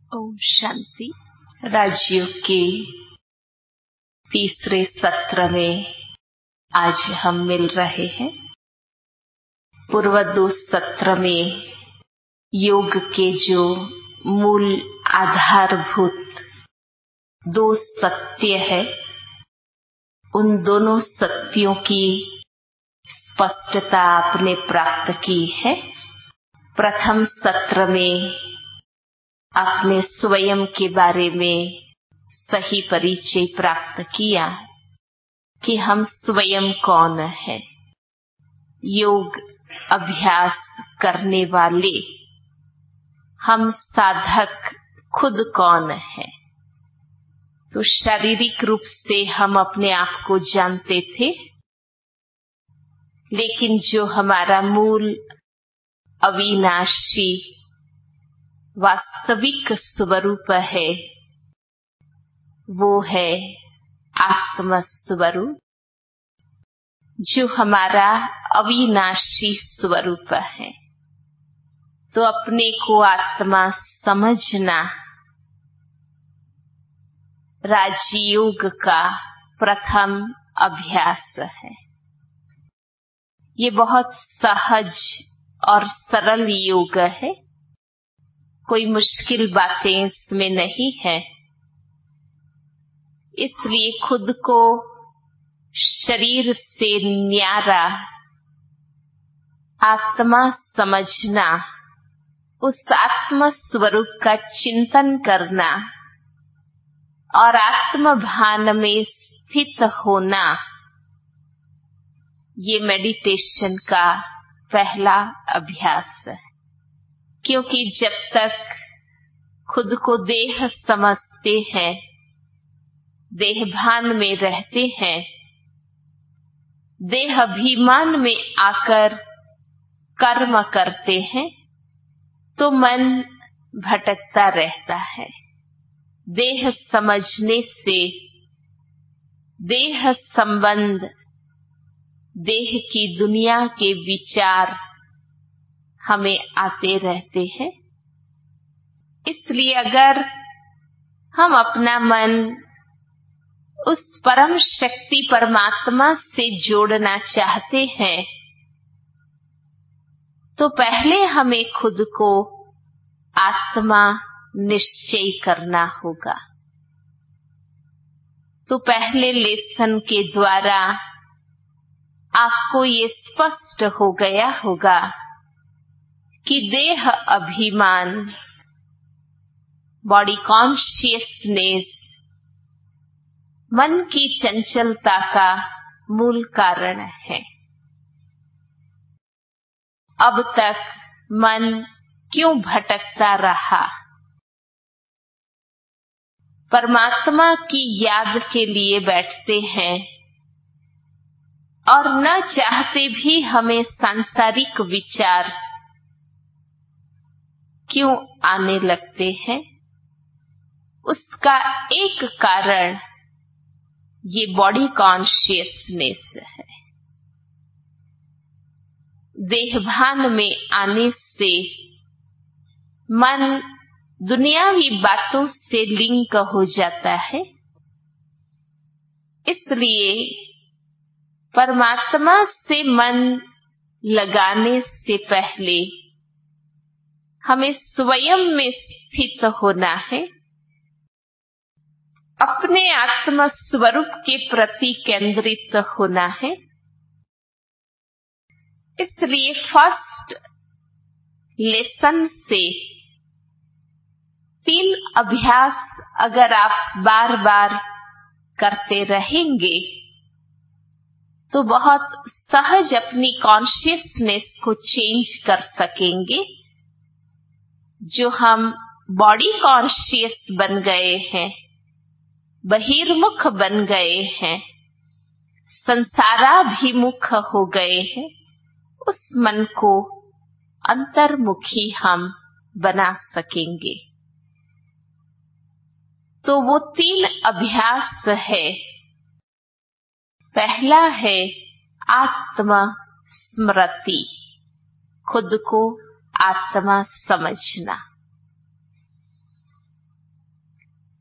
ओम शांति। राजयोग के तीसरे सत्र में आज हम मिल रहे हैं। पूर्व दो सत्र में योग के जो मूल आधारभूत दो सत्य है, उन दोनों सत्यों की स्पष्टता आपने प्राप्त की है। प्रथम सत्र में आपने स्वयं के बारे में सही परिचय प्राप्त किया कि हम स्वयं कौन हैं। योग अभ्यास करने वाले हम साधक खुद कौन हैं। तो शारीरिक रूप से हम अपने आप को जानते थे, लेकिन जो हमारा मूल अविनाशी वास्तविक स्वरूप है वो है आत्म स्वरूप, जो हमारा अविनाशी स्वरूप है। तो अपने को आत्मा समझना राजयोग का प्रथम अभ्यास है। ये बहुत सहज और सरल योग है, कोई मुश्किल बातें इसमें नहीं है। इसलिए खुद को शरीर से न्यारा आत्मा समझना, उस आत्म स्वरूप का चिंतन करना और आत्म भान में स्थित होना, ये मेडिटेशन का पहला अभ्यास है। क्योंकि जब तक खुद को देह समझते हैं, देह भान में रहते हैं, देह अभिमान में आकर कर्म करते हैं, तो मन भटकता रहता है। देह समझने से देह संबंध, देह की दुनिया के विचार हमें आते रहते हैं। इसलिए अगर हम अपना मन उस परम शक्ति परमात्मा से जोड़ना चाहते हैं, तो पहले हमें खुद को आत्मा निश्चय करना होगा। तो पहले लेसन के द्वारा आपको ये स्पष्ट हो गया होगा कि देह अभिमान, बॉडी कॉन्शियसनेस मन की चंचलता का मूल कारण है। अब तक मन क्यों भटकता रहा? परमात्मा की याद के लिए बैठते हैं और न चाहते भी हमें सांसारिक विचार क्यों आने लगते हैं? उसका एक कारण ये बॉडी कॉन्शियसनेस है। देहभान में आने से मन दुनियावी बातों से लिंक हो जाता है। इसलिए परमात्मा से मन लगाने से पहले हमें स्वयं में स्थित होना है, अपने आत्म स्वरूप के प्रति केंद्रित होना है। इसलिए फर्स्ट लेसन से 3 अभ्यास अगर आप बार बार करते रहेंगे तो बहुत सहज अपनी कॉन्शियसनेस को चेंज कर सकेंगे। जो हम बॉडी कॉन्शियस बन गए हैं, बहिर्मुख बन गए हैं, संसाराभिमुख हो गए हैं, उस मन को अंतर्मुखी हम बना सकेंगे। तो वो 3 अभ्यास है। पहला है आत्म स्मृति, खुद को आत्मा समझना।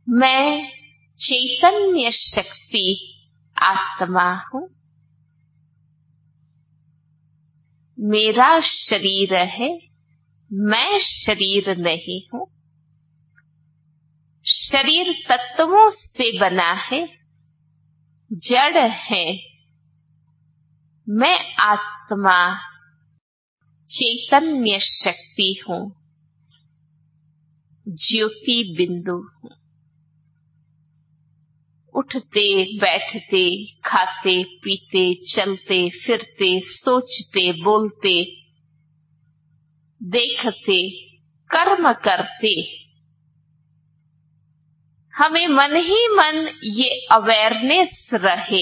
मैं चैतन्य शक्ति आत्मा हूँ। मेरा शरीर है, मैं शरीर नहीं हूँ। शरीर तत्वों से बना है, जड़ है। मैं आत्मा चैतन्य शक्ति हूँ, ज्योति बिंदु हूँ। उठते बैठते, खाते पीते, चलते फिरते, सोचते बोलते, देखते, कर्म करते, हमें मन ही मन ये अवेयरनेस रहे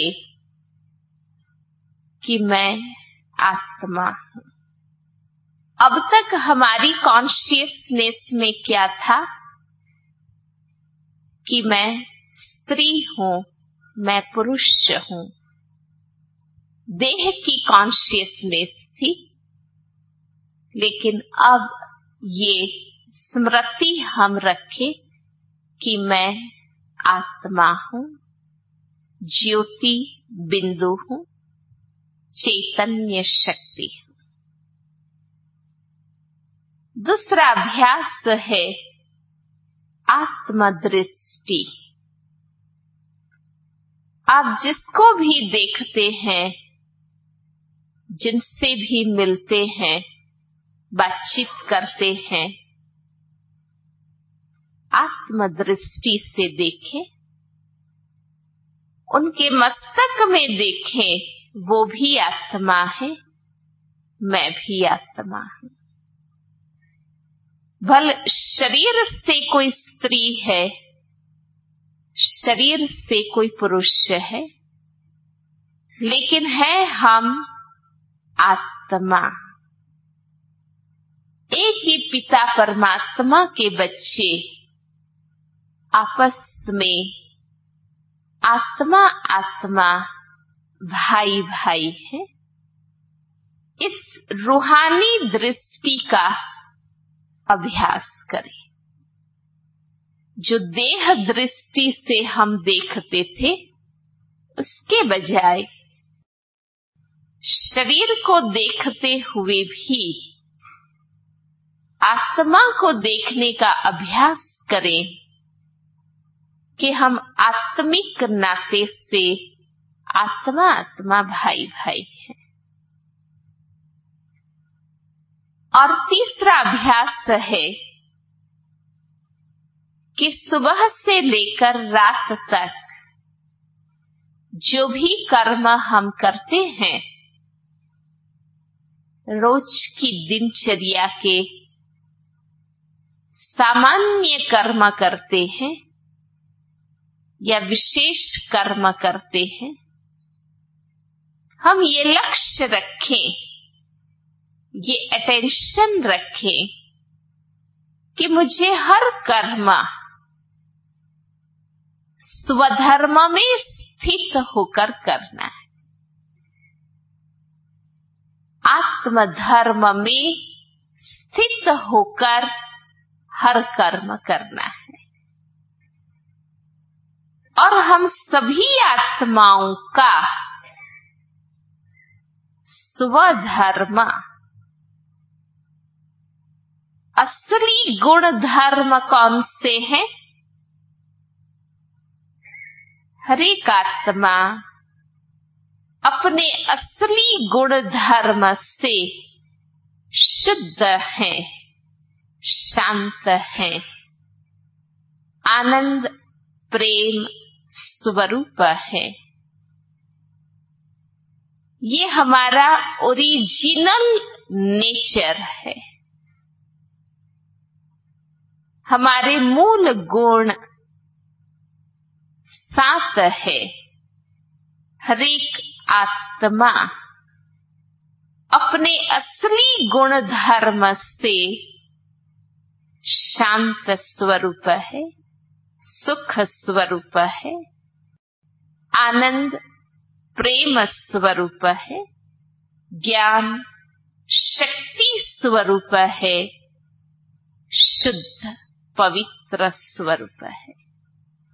कि मैं आत्मा हूँ। अब तक हमारी कॉन्शियसनेस में क्या था कि मैं स्त्री हूँ, मैं पुरुष हूँ। देह की कॉन्शियसनेस थी, लेकिन अब ये स्मृति हम रखें कि मैं आत्मा हूँ, ज्योति बिंदु हूँ, चैतन्य शक्ति हूँ। दूसरा अभ्यास है आत्मदृष्टि। आप जिसको भी देखते हैं, जिनसे भी मिलते हैं, बातचीत करते हैं, आत्मदृष्टि से देखें। उनके मस्तक में देखें, वो भी आत्मा है, मैं भी आत्मा हूँ। भले शरीर से कोई स्त्री है, शरीर से कोई पुरुष है, लेकिन है हम आत्मा। एक ही पिता परमात्मा के बच्चे आपस में आत्मा आत्मा, भाई भाई हैं। इस रूहानी दृष्टि का अभ्यास करें। जो देह दृष्टि से हम देखते थे, उसके बजाय शरीर को देखते हुए भी आत्मा को देखने का अभ्यास करें कि हम आत्मिक नाते से आत्मा आत्मा, भाई भाई हैं। और तीसरा अभ्यास है कि सुबह से लेकर रात तक जो भी कर्म हम करते हैं, रोज की दिनचर्या के सामान्य कर्म करते हैं या विशेष कर्म करते हैं, हम ये लक्ष्य रखें, ये अटेंशन रखें कि मुझे हर कर्म स्वधर्म में स्थित होकर करना है। आत्मधर्म में स्थित होकर हर कर्म करना है। और हम सभी आत्माओं का स्वधर्म, असली गुण धर्म कौन से हैं? हर एक आत्मा अपने असली गुण धर्म से शुद्ध है, शांत है, आनंद प्रेम स्वरूप है। ये हमारा ओरिजिनल नेचर है। हमारे मूल गुण 7 है। हर एक आत्मा अपने असली गुण धर्म से शांत स्वरूप है, सुख स्वरूप है, आनंद प्रेम स्वरूप है, ज्ञान शक्ति स्वरूप है, शुद्ध पवित्र स्वरूप है।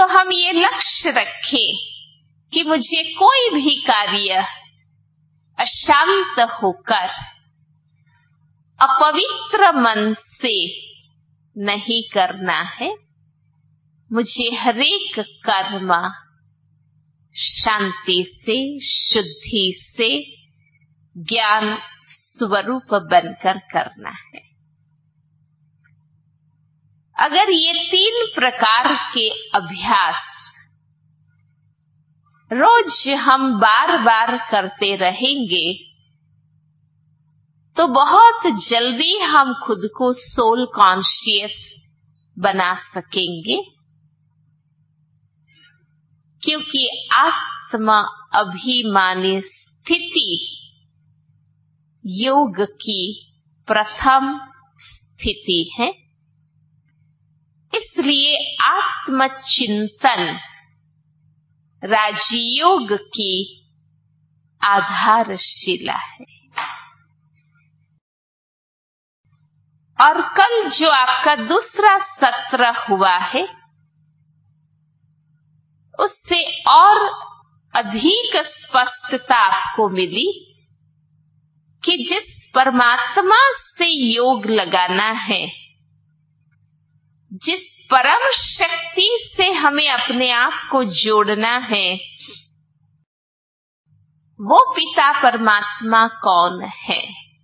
तो हम ये लक्ष्य रखें कि मुझे कोई भी कार्य अशांत होकर अपवित्र मन से नहीं करना है। मुझे हरेक कर्म शांति से, शुद्धि से, ज्ञान स्वरूप बनकर करना है। अगर ये 3 प्रकार के अभ्यास रोज हम बार बार करते रहेंगे तो बहुत जल्दी हम खुद को सोल कॉन्शियस बना सकेंगे, क्योंकि आत्मा अभिमानी स्थिति योग की प्रथम स्थिति है। इसलिए आत्मचिंतन राजयोग की आधारशिला है। और कल जो आपका दूसरा सत्र हुआ है, उससे और अधिक स्पष्टता आपको मिली कि जिस परमात्मा से योग लगाना है, जिस परम शक्ति से हमें अपने आप को जोड़ना है, वो पिता परमात्मा कौन है।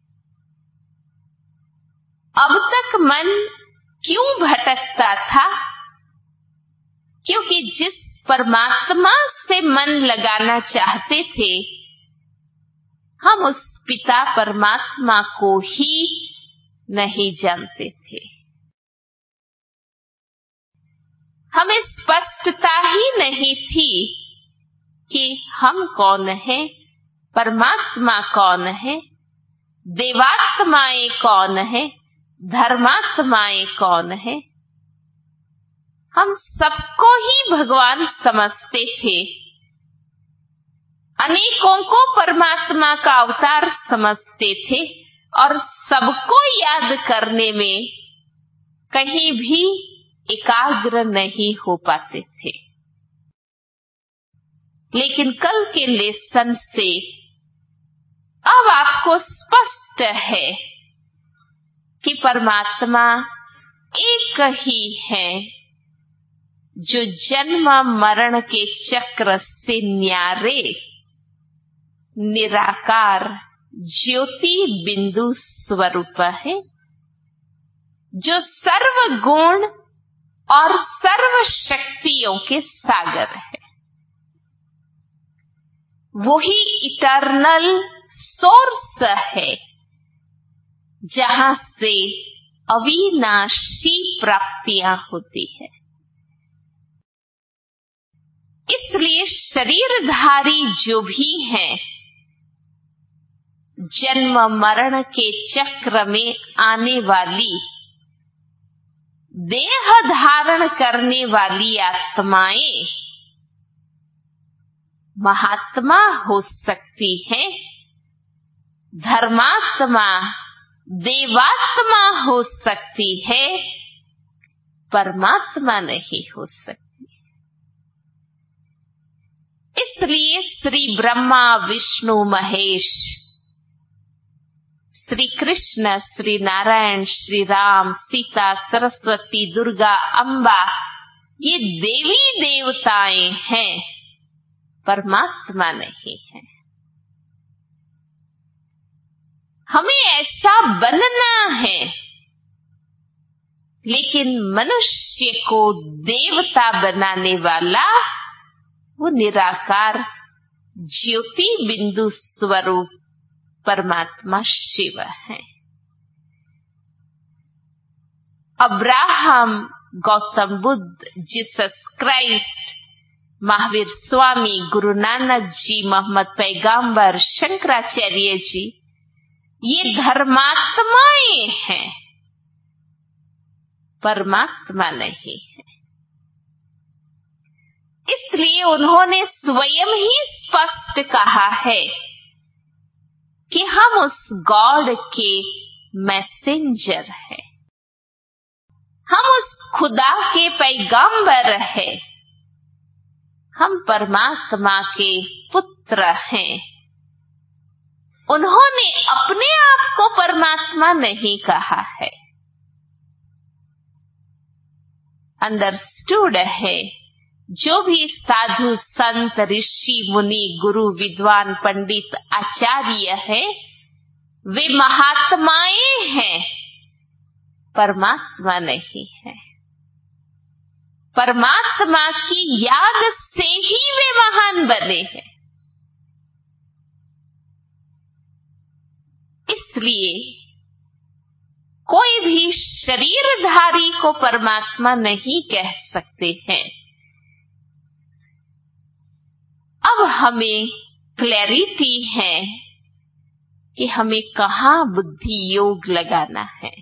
अब तक मन क्यों भटकता था? क्योंकि जिस परमात्मा से मन लगाना चाहते थे, हम उस पिता परमात्मा को ही नहीं जानते थे। हमें स्पष्टता ही नहीं थी कि हम कौन हैं, परमात्मा कौन है, देवात्माएं कौन है, धर्मात्माएं कौन है। हम सबको ही भगवान समझते थे, अनेकों को परमात्मा का अवतार समझते थे और सबको याद करने में कहीं भी एकाग्र नहीं हो पाते थे। लेकिन कल के लेसन से अब आपको स्पष्ट है कि परमात्मा एक ही है, जो जन्म मरण के चक्र से न्यारे निराकार ज्योति बिंदु स्वरूप है, जो सर्व गुण और सर्व शक्तियों के सागर है। वही इटर्नल सोर्स है, जहां से अविनाशी प्राप्तियां होती है। इसलिए शरीरधारी जो भी हैं, जन्म मरण के चक्र में आने वाली, देह धारण करने वाली आत्माएं महात्मा हो सकती है, धर्मात्मा, देवात्मा हो सकती है, परमात्मा नहीं हो सकती। इसलिए श्री ब्रह्मा विष्णु महेश, श्री कृष्ण, श्री नारायण, श्री राम, सीता, सरस्वती, दुर्गा, अम्बा, ये देवी देवताएं हैं, परमात्मा नहीं है। हमें ऐसा बनना है, लेकिन मनुष्य को देवता बनाने वाला वो निराकार ज्योति बिंदु स्वरूप परमात्मा शिव है। Abraham, Gautam Buddha, Jesus Christ, Mahavir Swami, Guru Nanak जी, मोहम्मद पैगंबर, शंकराचार्य जी, ये धर्मात्माएं हैं, परमात्मा नहीं है। इसलिए उन्होंने स्वयं ही स्पष्ट कहा है कि हम उस गॉड के मैसेंजर हैं, हम उस खुदा के पैगंबर हैं, हम परमात्मा के पुत्र हैं। उन्होंने अपने आप को परमात्मा नहीं कहा है, अंडरस्टूड है। जो भी साधु संत ऋषि मुनि गुरु विद्वान पंडित आचार्य है, वे महात्माएं हैं, परमात्मा नहीं है। परमात्मा की याद से ही वे महान बने हैं। इसलिए कोई भी शरीरधारी को परमात्मा नहीं कह सकते हैं। अब हमें क्लैरिटी है कि हमें कहां बुद्धि योग लगाना है।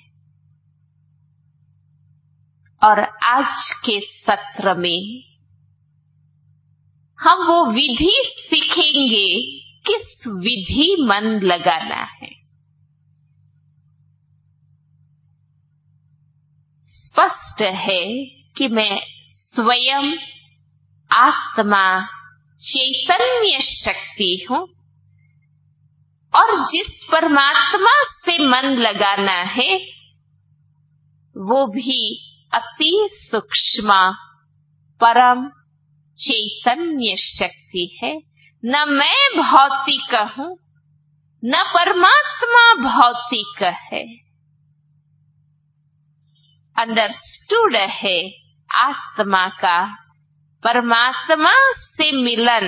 और आज के सत्र में हम वो विधि सीखेंगे, किस विधि मन लगाना है। स्पष्ट है कि मैं स्वयं आत्मा चैतन्य शक्ति हूं और जिस परमात्मा से मन लगाना है वो भी अति सूक्ष्म परम चैतन्य शक्ति है। न मैं भौतिक हूं, न परमात्मा भौतिक है। अंडरस्टूड है आत्मा का परमात्मा से मिलन,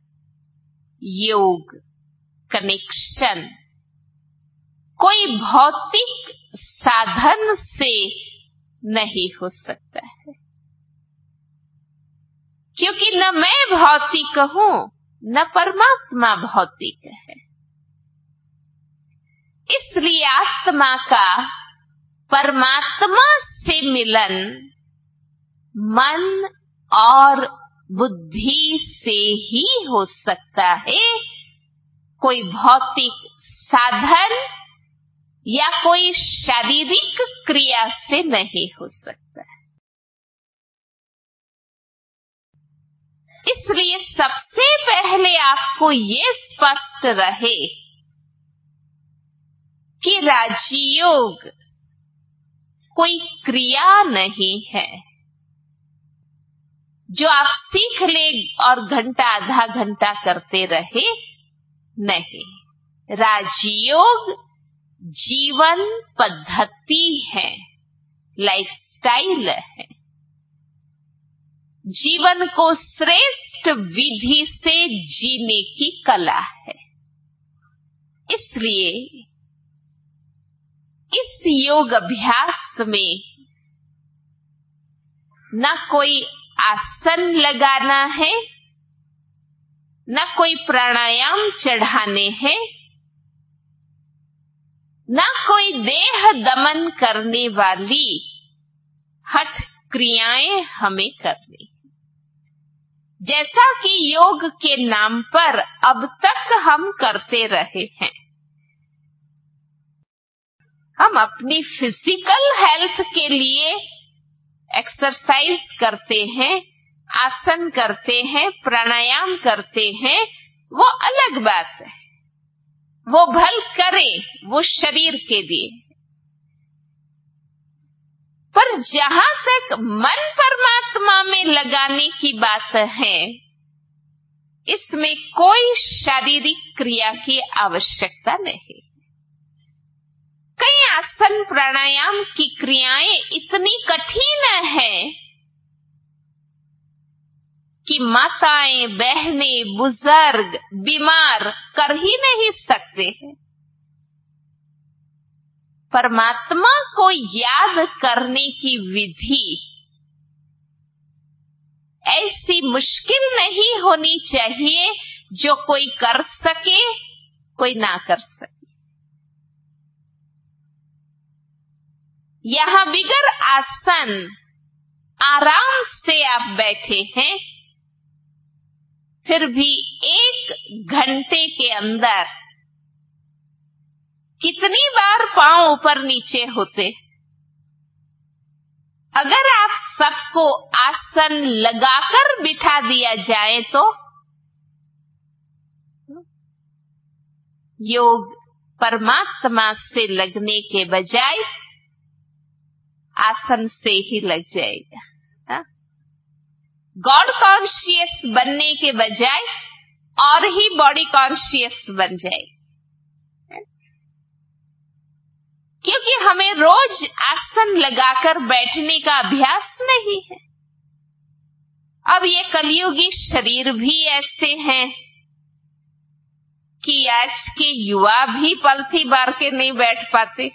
योग, कनेक्शन कोई भौतिक साधन से नहीं हो सकता है, क्योंकि न मैं भौतिक हूं न परमात्मा भौतिक है। इसलिए आत्मा का परमात्मा से मिलन मन और बुद्धि से ही हो सकता है, कोई भौतिक साधन या कोई शारीरिक क्रिया से नहीं हो सकता है। इसलिए सबसे पहले आपको ये स्पष्ट रहे कि राजयोग कोई क्रिया नहीं है जो आप सीख ले और घंटा आधा घंटा करते रहे। नहीं, राजयोग जीवन पद्धति है, लाइफस्टाइल है। जीवन को श्रेष्ठ विधि से जीने की कला है। इसलिए इस योग अभ्यास में न कोई आसन लगाना है, न कोई प्राणायाम चढ़ाने हैं, न कोई देह दमन करने वाली हठ क्रियाएं हमें करनी। जैसा कि योग के नाम पर अब तक हम करते रहे हैं। हम अपनी फिजिकल हेल्थ के लिए एक्सरसाइज करते हैं, आसन करते हैं, प्राणायाम करते हैं, वो अलग बात है। वो भल करें, वो शरीर के लिए। पर जहां तक मन परमात्मा में लगाने की बात है, इसमें कोई शारीरिक क्रिया की आवश्यकता नहीं। कई आसन प्राणायाम की क्रियाएं इतनी कठिन है कि माताएं, बहनें, बुजुर्ग, बीमार कर ही नहीं सकते हैं। परमात्मा को याद करने की विधि ऐसी मुश्किल नहीं होनी चाहिए जो कोई कर सके, कोई ना कर सके। यहां बिगर आसन आराम से आप बैठे हैं, फिर भी 1 घंटे के अंदर कितनी बार पांव ऊपर नीचे होते? अगर आप सबको आसन लगाकर बिठा दिया जाए तो योग परमात्मा से लगने के बजाय आसन से ही लग जाएगा। गॉड कॉन्शियस बनने के बजाय और ही बॉडी कॉन्शियस बन जाएगा, क्योंकि हमें रोज आसन लगाकर बैठने का अभ्यास नहीं है। अब ये कलयुगी शरीर भी ऐसे हैं कि आज के युवा भी पलथी बार के नहीं बैठ पाते,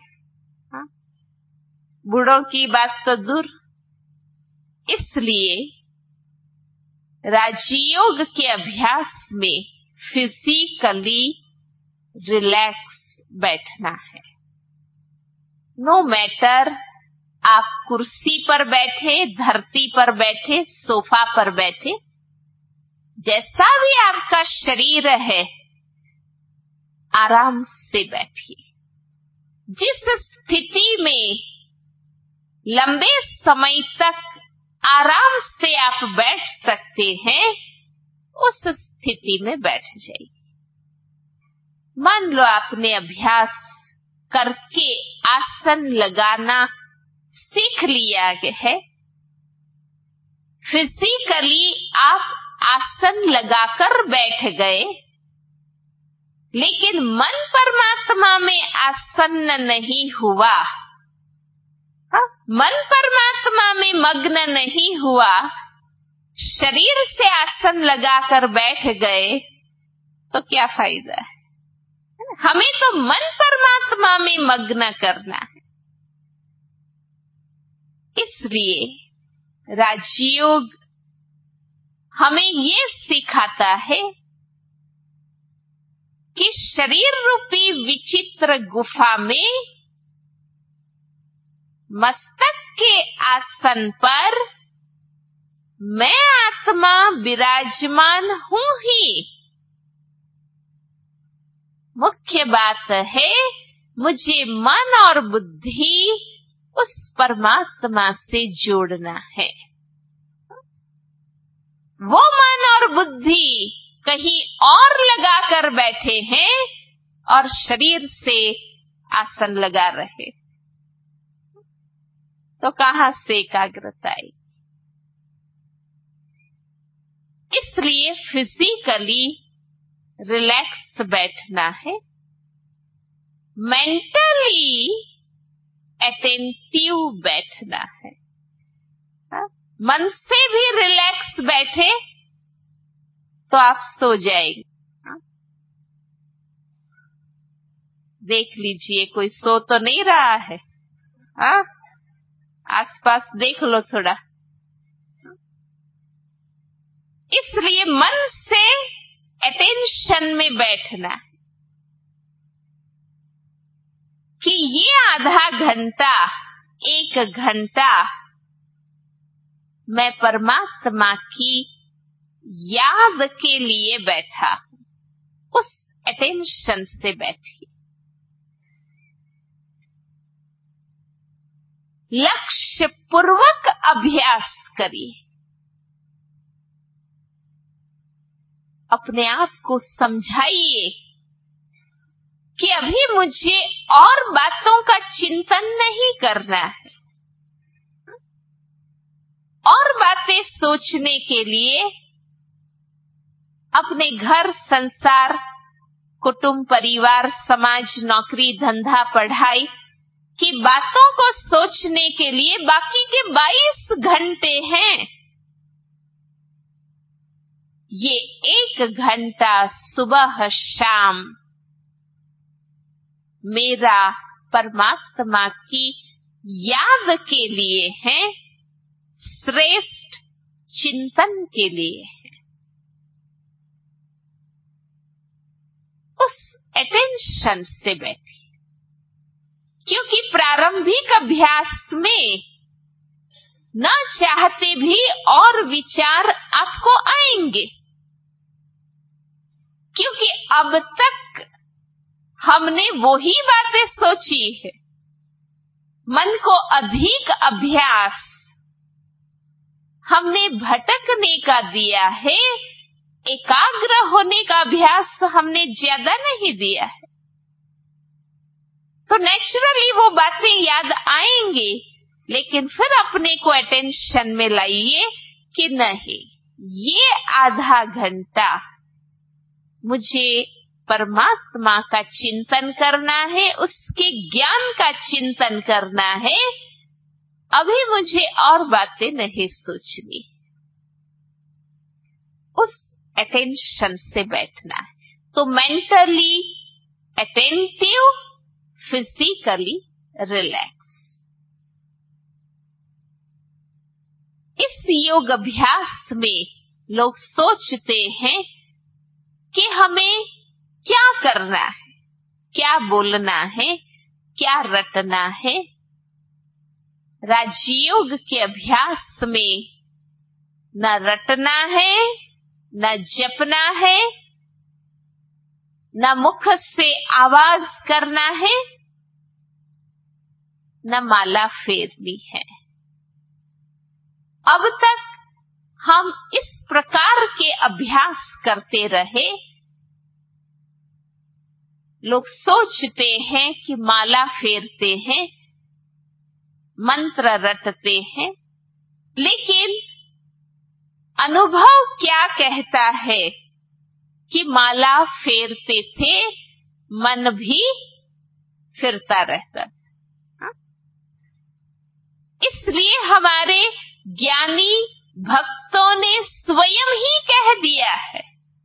बूढ़ों की बात तो दूर। इसलिए राजयोग के अभ्यास में फिजिकली रिलैक्स बैठना है। नो मैटर आप कुर्सी पर बैठे, धरती पर बैठे, सोफा पर बैठे, जैसा भी आपका शरीर है आराम से बैठिए। जिस स्थिति में लंबे समय तक आराम से आप बैठ सकते हैं उस स्थिति में बैठ जाइए। मान लो आपने अभ्यास करके आसन लगाना सीख लिया है, फिजिकली आप आसन लगाकर बैठ गए, लेकिन मन परमात्मा में आसन्न नहीं हुआ, मन परमात्मा में मग्न नहीं हुआ, शरीर से आसन लगाकर बैठ गए तो क्या फायदा है? हमें तो मन परमात्मा में मग्न करना है। इसलिए राजयोग हमें ये सिखाता है कि शरीर रूपी विचित्र गुफा में मस्तक के आसन पर मैं आत्मा विराजमान हूं ही। मुख्य बात है मुझे मन और बुद्धि उस परमात्मा से जोड़ना है। वो मन और बुद्धि कहीं और लगाकर बैठे हैं और शरीर से आसन लगा रहे, तो कहां से एकाग्रता आई? इसलिए फिजिकली रिलैक्स बैठना है, मेंटली अटेंटिव बैठना है। मन से भी रिलैक्स बैठे तो आप सो जाएंगे। देख लीजिए कोई सो तो नहीं रहा है, आसपास देख लो थोड़ा। इसलिए मन से अटेंशन में बैठना कि ये आधा घंटा, 1 घंटा मैं परमात्मा की याद के लिए बैठा, उस अटेंशन से बैठिए। लक्ष्य पूर्वक अभ्यास करिए। अपने आप को समझाइए कि अभी मुझे और बातों का चिंतन नहीं करना है। और बातें सोचने के लिए अपने घर, संसार, कुटुंब, परिवार, समाज, नौकरी, धंधा, पढ़ाई की बातों को सोचने के लिए बाकी के 22 घंटे हैं। ये 1 घंटा सुबह शाम मेरा परमात्मा की याद के लिए है, श्रेष्ठ चिंतन के लिए है। उस अटेंशन से बैठिए, क्योंकि प्रारंभिक अभ्यास में न चाहते भी और विचार आपको आएंगे, क्योंकि अब तक हमने वही बातें सोची है। मन को अधिक अभ्यास हमने भटकने का दिया है, एकाग्र होने का अभ्यास हमने ज्यादा नहीं दिया है। तो नेचुरली वो बातें याद आएंगी, लेकिन फिर अपने को अटेंशन में लाइए कि नहीं, ये आधा घंटा मुझे परमात्मा का चिंतन करना है, उसके ज्ञान का चिंतन करना है। अभी मुझे और बातें नहीं सोचनी। उस अटेंशन से बैठना है। तो मेंटली अटेंटिव, फिजिकली रिलैक्स। इस योग अभ्यास में लोग सोचते हैं कि हमें क्या करना है, क्या बोलना है, क्या रटना है। राजयोग के अभ्यास में न रटना है, न जपना है, न मुख से आवाज करना है, न माला फेरनी है। अब तक हम इस प्रकार के अभ्यास करते रहे। लोग सोचते हैं कि माला फेरते हैं, मंत्र रटते हैं, लेकिन अनुभव क्या कहता है कि माला फेरते थे, मन भी फिरता रहता। इसलिए हमारे ज्ञानी भक्तों ने स्वयं ही कह दिया है।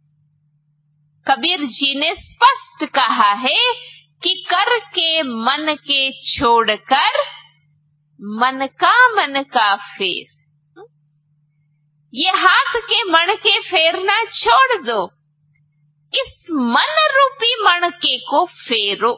कबीर जी ने स्पष्ट कहा है कि कर के मन के छोड़कर मन का फेर। ये हाथ के मण के फेरना छोड़ दो, इस मन रूपी मणके को फेरो।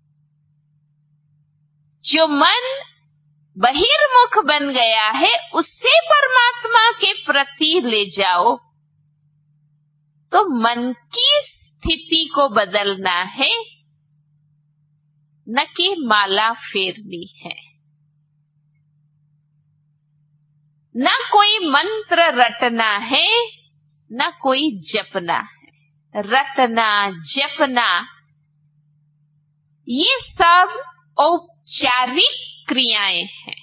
जो मन बहिर्मुख बन गया है, उससे परमात्मा के प्रति ले जाओ। तो मन की स्थिति को बदलना है, न कि माला फेरनी है। न कोई मंत्र रटना है, न कोई जपना है। रटना, जपना, ये सब औपचारिक क्रियाएं हैं।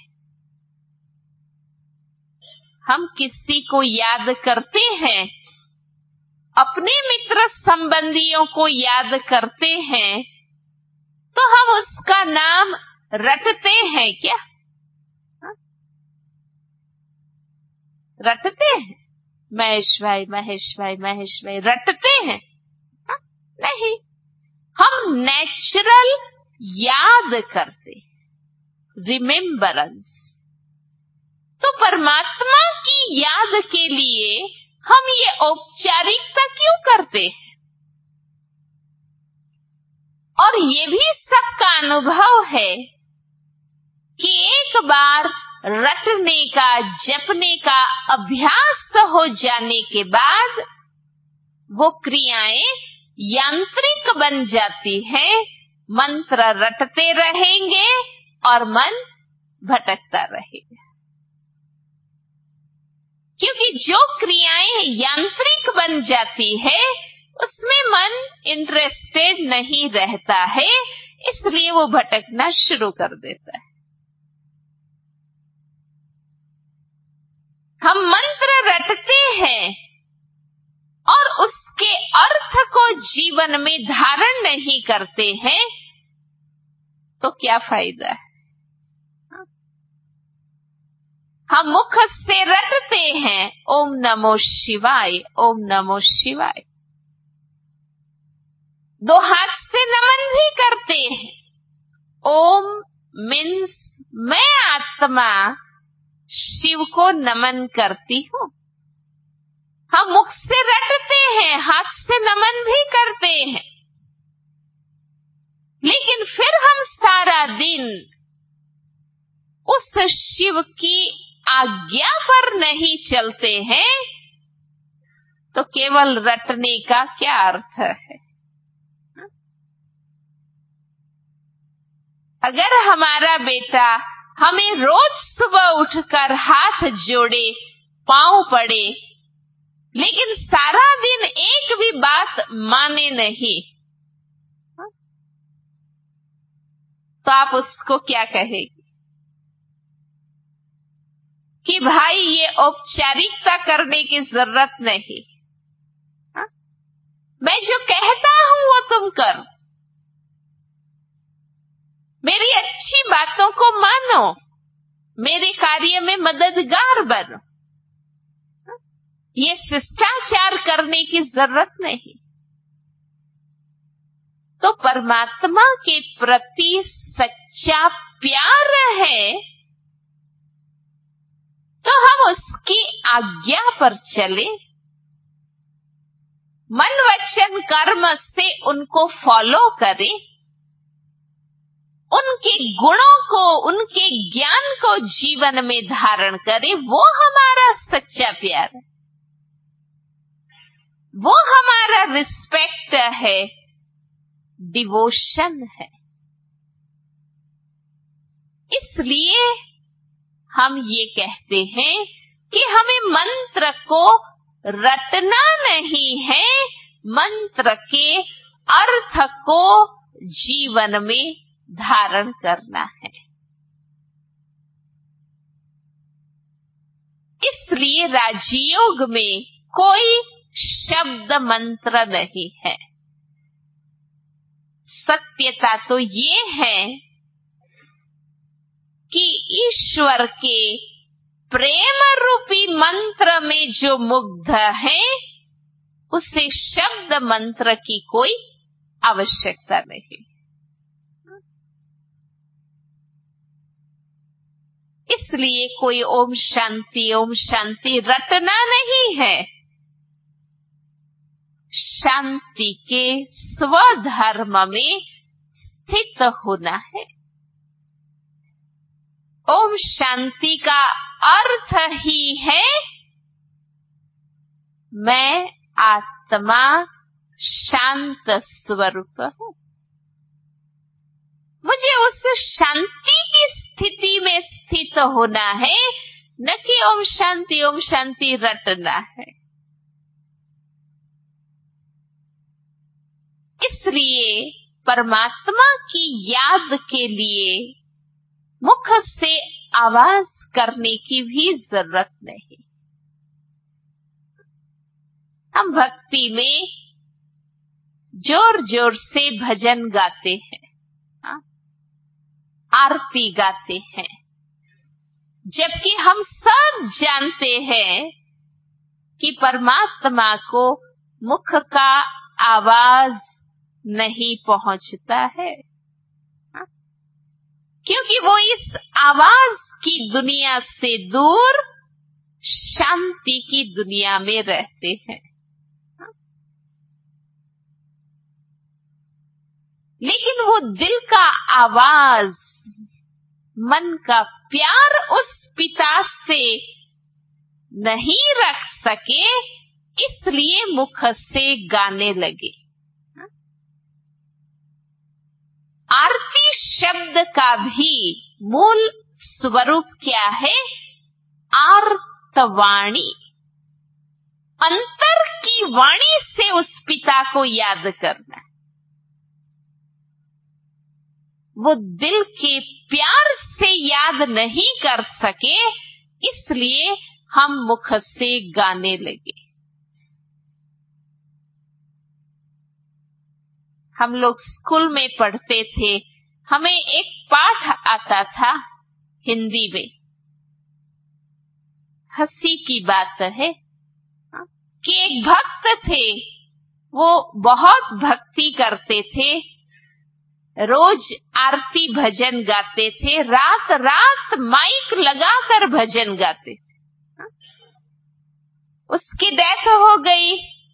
हम किसी को याद करते हैं, अपने मित्र संबंधियों को याद करते हैं, तो हम उसका नाम रटते हैं क्या? रटते हैं? महेश भाई, महेश भाई, महेश भाई रटते हैं? नहीं, हम नेचुरल याद करते, रिमेम्बरेंस। तो परमात्मा की याद के लिए हम ये औपचारिकता क्यों करते हैं? और ये भी सबका अनुभव है कि एक बार रटने का, जपने का अभ्यास हो जाने के बाद वो क्रियाएं यांत्रिक बन जाती हैं। मंत्र रटते रहेंगे और मन भटकता रहेगा। क्योंकि जो क्रियाएं यांत्रिक बन जाती है, उसमें मन इंटरेस्टेड नहीं रहता है, इसलिए वो भटकना शुरू कर देता है। हम मंत्र रटते हैं और उसके अर्थ को जीवन में धारण नहीं करते हैं, तो क्या फायदा है? हम मुख से रटते हैं ओम नमो शिवाय, ओम नमो शिवाय। दो हाथ से नमन भी करते हैं। ओम मीन्स मैं आत्मा शिव को नमन करती हूं। हम मुख से रटते हैं, हाथ से नमन भी करते हैं, लेकिन फिर हम सारा दिन उस शिव की आज्ञा पर नहीं चलते हैं, तो केवल रटने का क्या अर्थ है? अगर हमारा बेटा हमें रोज सुबह उठकर हाथ जोड़े, पांव पड़े, लेकिन सारा दिन एक भी बात माने नहीं, तो आप उसको क्या कहेंगे कि भाई ये औपचारिकता करने की जरूरत नहीं, मैं जो कहता हूं वो तुम करो, मेरी अच्छी बातों को मानो, मेरे कार्य में मददगार बनो। ये शिष्टाचार करने की जरूरत नहीं। तो परमात्मा के प्रति सच्चा प्यार है तो हम उसकी आज्ञा पर चले, मन वचन कर्म से उनको फॉलो करें, उनके गुणों को, उनके ज्ञान को जीवन में धारण करें। वो हमारा सच्चा प्यार है, वो हमारा रिस्पेक्ट है, डिवोशन है। इसलिए हम ये कहते हैं कि हमें मंत्र को रटना नहीं है, मंत्र के अर्थ को जीवन में धारण करना है। इसलिए राजयोग में कोई शब्द मंत्र नहीं है। सत्यता तो ये है कि ईश्वर के प्रेम रूपी मंत्र में जो मुग्ध है, उसे शब्द मंत्र की कोई आवश्यकता नहीं। इसलिए कोई ओम शांति रटना नहीं है, शांति के स्वधर्म में स्थित होना है। ओम शांति का अर्थ ही है मैं आत्मा शांत स्वरूप हूं। मुझे उस शांति की स्थिति में स्थित होना है, न कि ओम शांति रटना है। इसलिए परमात्मा की याद के लिए मुख से आवाज करने की भी जरूरत नहीं। हम भक्ति में जोर जोर से भजन गाते हैं, आरती गाते हैं, जबकि हम सब जानते हैं कि परमात्मा को मुख का आवाज नहीं पहुंचता है, क्योंकि वो इस आवाज की दुनिया से दूर शांति की दुनिया में रहते हैं। लेकिन वो दिल का आवाज, मन का प्यार उस पिता से नहीं रख सके, इसलिए मुख से गाने लगे। आरती शब्द का भी मूल स्वरूप क्या है? आर्तवाणी, अंतर की वाणी से उस पिता को याद करना। वो दिल के प्यार से याद नहीं कर सके, इसलिए हम मुख से गाने लगे। हम लोग स्कूल में पढ़ते थे, हमें एक पाठ आता था हिंदी में। हंसी की बात है कि एक भक्त थे, वो बहुत भक्ति करते थे, रोज आरती भजन गाते थे, रात रात माइक लगाकर भजन गाते थे। उसकी डेथ हो गई,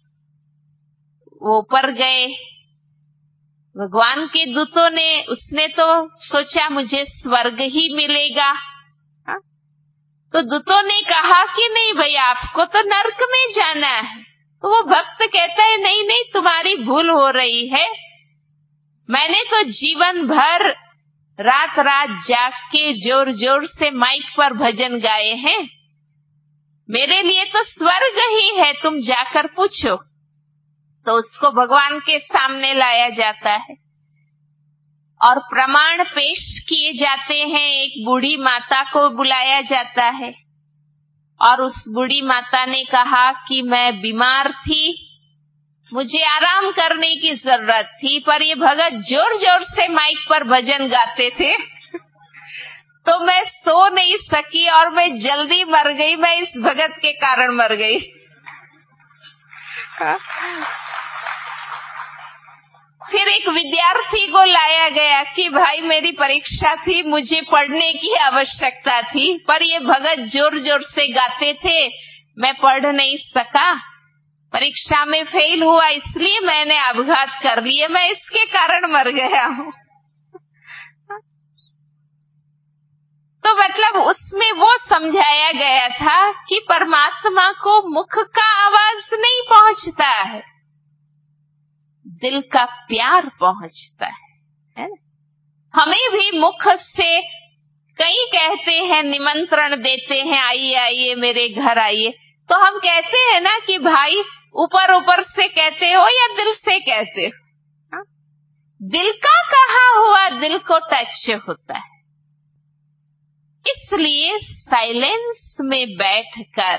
वो ऊपर गए, भगवान के दूतों ने, उसने तो सोचा मुझे स्वर्ग ही मिलेगा, तो दूतों ने कहा कि नहीं भाई, आपको तो नरक में जाना है। तो वो भक्त कहता है नहीं, तुम्हारी भूल हो रही है, मैंने तो जीवन भर रात रात जाग के जोर जोर से माइक पर भजन गाए हैं, मेरे लिए तो स्वर्ग ही है, तुम जाकर पूछो। तो उसको भगवान के सामने लाया जाता है और प्रमाण पेश किए जाते हैं। एक बूढ़ी माता को बुलाया जाता है और उस बूढ़ी माता ने कहा कि मैं बीमार थी, मुझे आराम करने की जरूरत थी, पर ये भगत जोर जोर से माइक पर भजन गाते थे तो मैं सो नहीं सकी और मैं जल्दी मर गई, मैं इस भगत के कारण मर गई। फिर एक विद्यार्थी को लाया गया कि भाई मेरी परीक्षा थी, मुझे पढ़ने की आवश्यकता थी, पर ये भगत जोर जोर से गाते थे, मैं पढ़ नहीं सका, परीक्षा में फेल हुआ, इसलिए मैंने अपघात कर लिया, मैं इसके कारण मर गया हूँ। तो मतलब उसमें वो समझाया गया था कि परमात्मा को मुख का आवाज नहीं पहुंचता है, दिल का प्यार पहुंचता है ना? हमें भी मुख से कई कहते हैं, निमंत्रण देते हैं, आइए आइए मेरे घर आइए, तो हम कहते हैं ना कि भाई ऊपर ऊपर से कहते हो या दिल से कहते हो? दिल का कहा हुआ दिल को टच होता है। इसलिए साइलेंस में बैठकर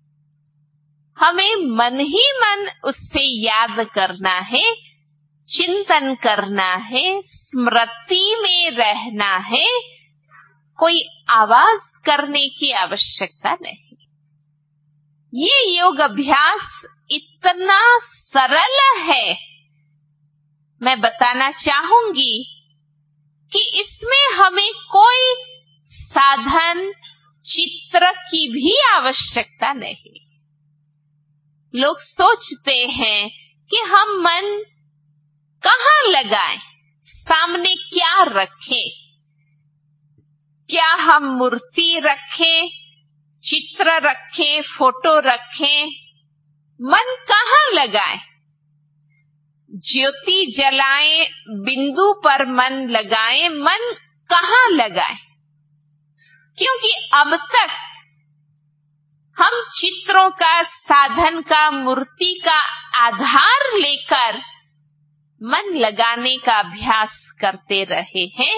हमें मन ही मन उससे याद करना है, चिंतन करना है, स्मृति में रहना है, कोई आवाज करने की आवश्यकता नहीं। ये योग अभ्यास इतना सरल है, मैं बताना चाहूंगी कि इसमें हमें कोई साधन चित्र की भी आवश्यकता नहीं। लोग सोचते हैं कि हम मन कहाँ लगाएं, सामने क्या रखें, क्या हम मूर्ति रखें, चित्र रखें, फोटो रखें, मन कहाँ लगाएं? ज्योति जलाएं, बिंदु पर मन लगाएं, मन कहाँ लगाएं? क्योंकि अब तक हम चित्रों का, साधन का, मूर्ति का आधार लेकर मन लगाने का अभ्यास करते रहे हैं,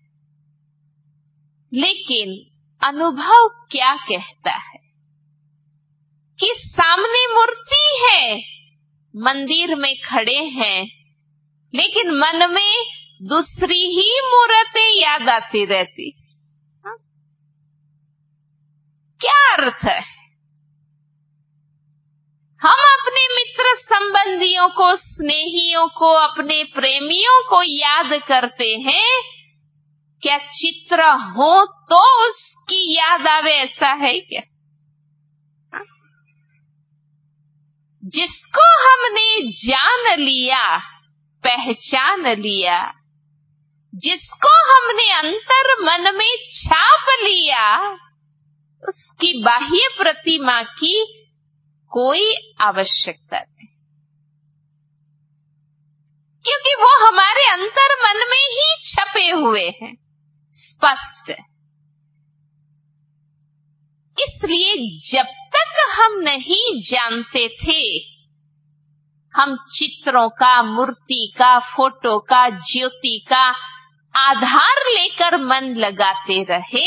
लेकिन अनुभव क्या कहता है कि सामने मूर्ति है, मंदिर में खड़े हैं, लेकिन मन में दूसरी ही मूर्तें याद आती रहती। क्या अर्थ है? हम अपने मित्र संबंधियों को, स्नेहियों को, अपने प्रेमियों को याद करते हैं, क्या चित्र हो तो उसकी याद आवे, ऐसा है क्या? जिसको हमने जान लिया, पहचान लिया, जिसको हमने अंतर मन में छाप लिया, उसकी बाह्य प्रतिमा की कोई आवश्यकता नहीं, क्योंकि वो हमारे अंतर मन में ही छपे हुए हैं, स्पष्ट। इसलिए जब तक हम नहीं जानते थे, हम चित्रों का, मूर्ति का, फोटो का, ज्योति का आधार लेकर मन लगाते रहे।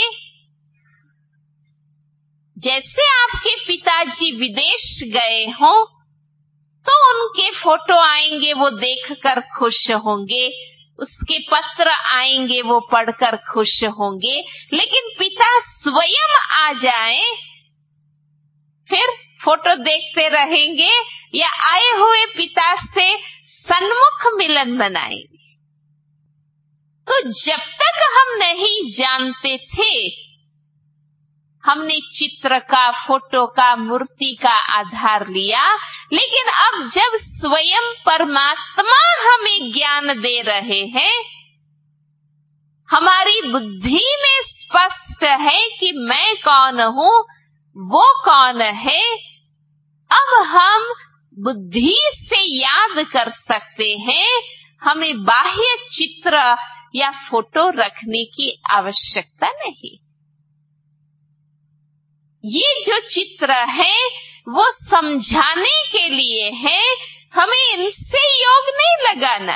जैसे आपके पिताजी विदेश गए हों तो उनके फोटो आएंगे, वो देखकर खुश होंगे, उसके पत्र आएंगे, वो पढ़कर खुश होंगे, लेकिन पिता स्वयं आ जाए फिर फोटो देखते रहेंगे या आए हुए पिता से सन्मुख मिलन बनाएंगे। तो जब तक हम नहीं जानते थे, हमने चित्र का, फोटो का, मूर्ति का आधार लिया, लेकिन अब जब स्वयं परमात्मा हमें ज्ञान दे रहे हैं, हमारी बुद्धि में स्पष्ट है कि मैं कौन हूं, वो कौन है, अब हम बुद्धि से याद कर सकते हैं, हमें बाह्य चित्र या फोटो रखने की आवश्यकता नहीं। ये जो चित्र है वो समझाने के लिए है, हमें इनसे योग नहीं लगाना।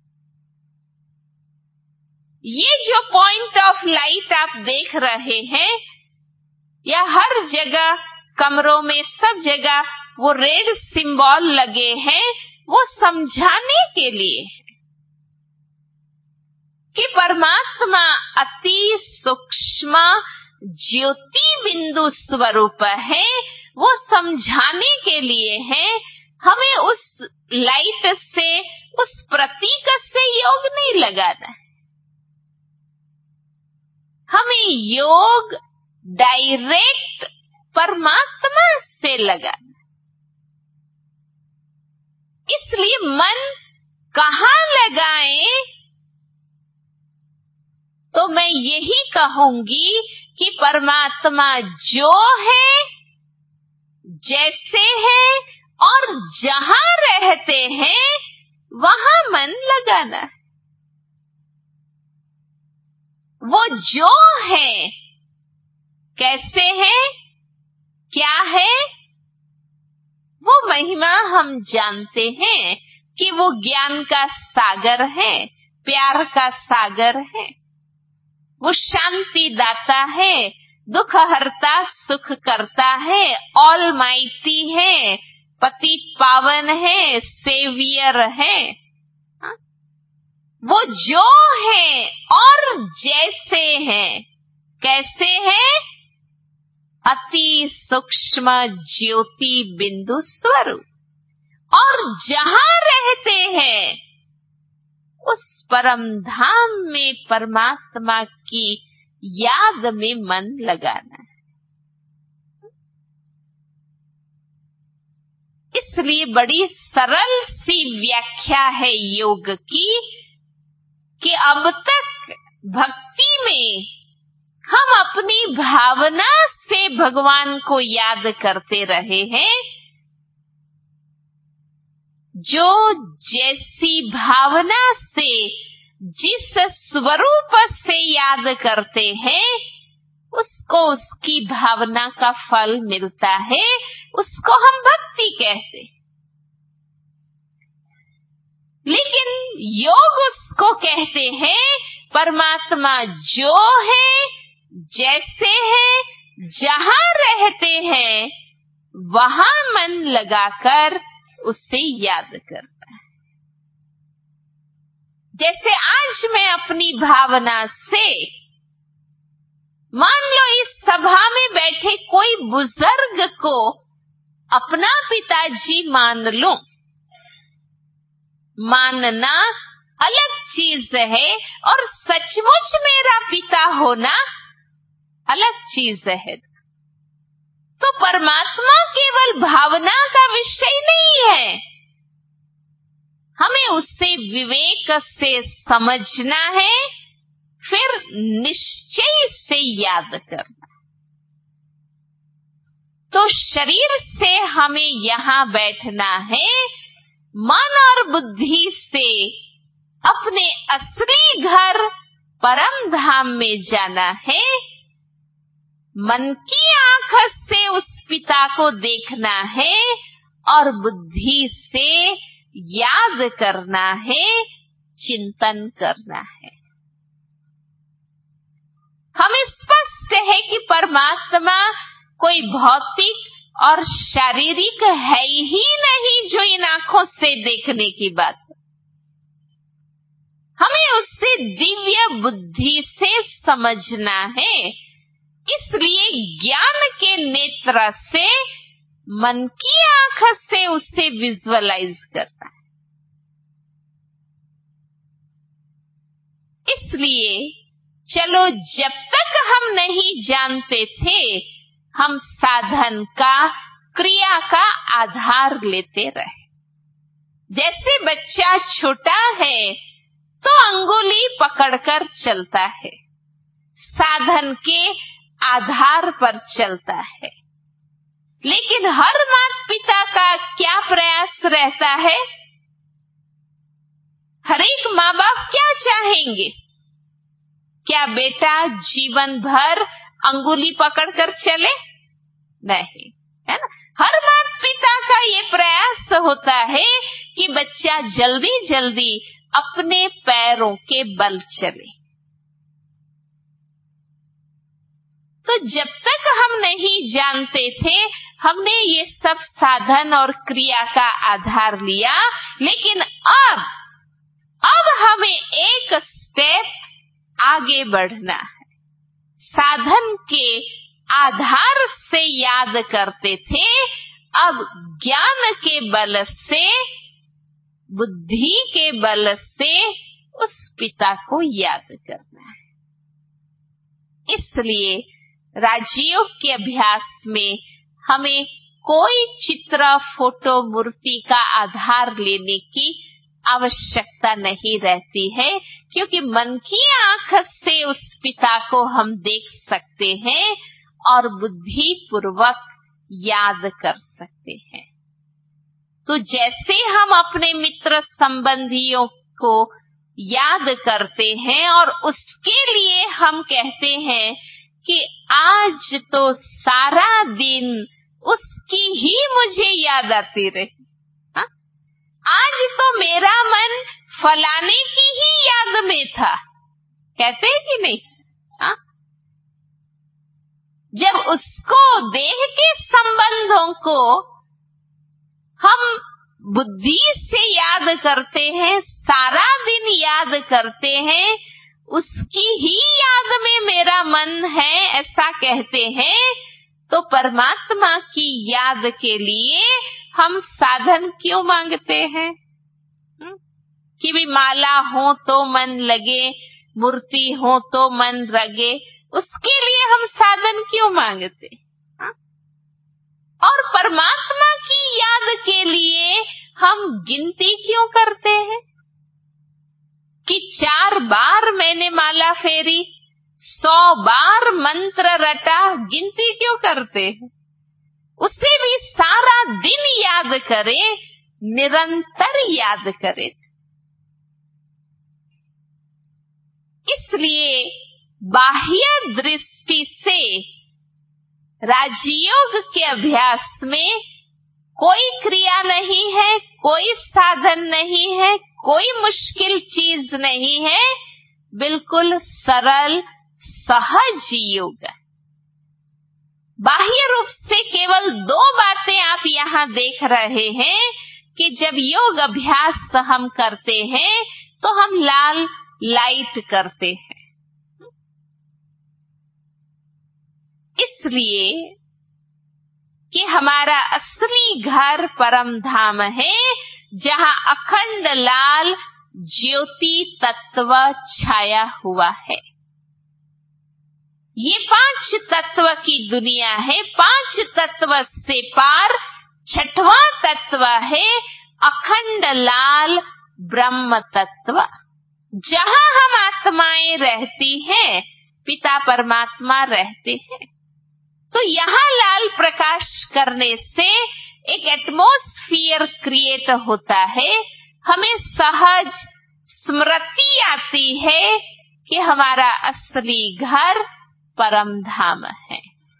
ये जो पॉइंट ऑफ लाइट आप देख रहे हैं, या हर जगह कमरों में सब जगह वो रेड सिंबल लगे हैं, वो समझाने के लिए कि परमात्मा अति सूक्ष्म ज्योति बिंदु स्वरूप है। वो समझाने के लिए है, हमें उस लाइट से, उस प्रतीक से योग नहीं लगाना। हमें योग डायरेक्ट परमात्मा से लगाना। इसलिए मन कहाँ लगाएं, तो मैं यही कहूंगी कि परमात्मा जो है, जैसे है और जहां रहते हैं, वहां मन लगाना। वो जो है, कैसे है, क्या है, वो महिमा हम जानते हैं कि वो ज्ञान का सागर है, प्यार का सागर है। वो शांति दाता है, दुख हरता सुख करता है, ऑलमाइटी है, पतित पावन है, सेवियर है। वो जो है और जैसे है, कैसे है, अति सूक्ष्म ज्योति बिंदु स्वरूप, और जहां रहते हैं उस परम धाम में परमात्मा की याद में मन लगाना है। इसलिए बड़ी सरल सी व्याख्या है योग की, कि अब तक भक्ति में हम अपनी भावना से भगवान को याद करते रहे हैं। जो जैसी भावना से, जिस स्वरूप से याद करते हैं, उसको उसकी भावना का फल मिलता है, उसको हम भक्ति कहते। लेकिन योग उसको कहते हैं, परमात्मा जो है, जैसे है, जहां रहते हैं, वहां मन लगाकर उससे याद करता है। जैसे आज मैं अपनी भावना से, मान लो इस सभा में बैठे कोई बुजुर्ग को अपना पिताजी मान लूं, मानना अलग चीज है, और सचमुच मेरा पिता होना अलग चीज है। तो परमात्मा केवल भावना का विषय नहीं है, हमें उससे विवेक से समझना है, फिर निश्चय से याद करना। तो शरीर से हमें यहाँ बैठना है, मन और बुद्धि से अपने असली घर परम धाम में जाना है। मन की आंख से उस पिता को देखना है और बुद्धि से याद करना है, चिंतन करना है। हमें स्पष्ट है कि परमात्मा कोई भौतिक और शारीरिक है ही नहीं जो इन आंखों से देखने की बात। हमें उससे दिव्य बुद्धि से समझना है। इसलिए ज्ञान के नेत्र से, मन की आंख से उसे विजुअलाइज करना है। इसलिए चलो, जब तक हम नहीं जानते थे, हम साधन का, क्रिया का आधार लेते रहे। जैसे बच्चा छोटा है तो अंगुली पकड़कर चलता है, साधन के आधार पर चलता है। लेकिन हर माता पिता का क्या प्रयास रहता है? हर एक माँ बाप क्या चाहेंगे? क्या बेटा जीवन भर अंगुली पकड़कर चले? नहीं, है ना। हर माता पिता का ये प्रयास होता है कि बच्चा जल्दी जल्दी अपने पैरों के बल चले। तो जब तक हम नहीं जानते थे, हमने ये सब साधन और क्रिया का आधार लिया, लेकिन अब हमें एक स्टेप आगे बढ़ना है। साधन के आधार से याद करते थे, अब ज्ञान के बल से, बुद्धि के बल से उस पिता को याद करना है। इसलिए राजयोग के अभ्यास में हमें कोई चित्र, फोटो, मूर्ति का आधार लेने की आवश्यकता नहीं रहती है, क्योंकि मन की आंख से उस पिता को हम देख सकते हैं और बुद्धि पूर्वक याद कर सकते हैं। तो जैसे हम अपने मित्र संबंधियों को याद करते हैं और उसके लिए हम कहते हैं कि आज तो सारा दिन उसकी ही मुझे याद आती रही, आज तो मेरा मन फलाने की ही याद में था, कहते हैं कि नहीं? हाँ? जब उसको, देह के संबंधों को हम बुद्धि से याद करते हैं, सारा दिन याद करते हैं, उसकी ही याद में मेरा मन है, ऐसा कहते हैं, तो परमात्मा की याद के लिए हम साधन क्यों मांगते हैं? कि भी माला हो तो मन लगे, मूर्ति हो तो मन रगे, उसके लिए हम साधन क्यों मांगते? और परमात्मा की याद के लिए हम गिनती क्यों करते हैं कि 4 बार मैंने माला फेरी, 100 बार मंत्र रटा, गिनती क्यों करते हैं? उसे भी सारा दिन याद करें, निरंतर याद करें। इसलिए बाह्य दृष्टि से राजयोग के अभ्यास में कोई क्रिया नहीं है, कोई साधन नहीं है, कोई मुश्किल चीज नहीं है, बिल्कुल सरल सहज योग। बाह्य रूप से केवल 2 बातें आप यहाँ देख रहे हैं कि जब योग अभ्यास हम करते हैं तो हम लाल लाइट करते हैं, इसलिए कि हमारा असली घर परम धाम है, जहां अखंड लाल ज्योति तत्व छाया हुआ है। ये 5 तत्व की दुनिया है। 5 तत्व से पार 6वां तत्व है अखंड लाल ब्रह्म तत्व, जहां हम आत्माएं रहती हैं, पिता परमात्मा रहते हैं। तो यहाँ लाल प्रकाश करने से एक एटमॉस्फियर क्रिएट होता है, हमें सहज स्मृति आती है कि हमारा असली घर परम धाम है।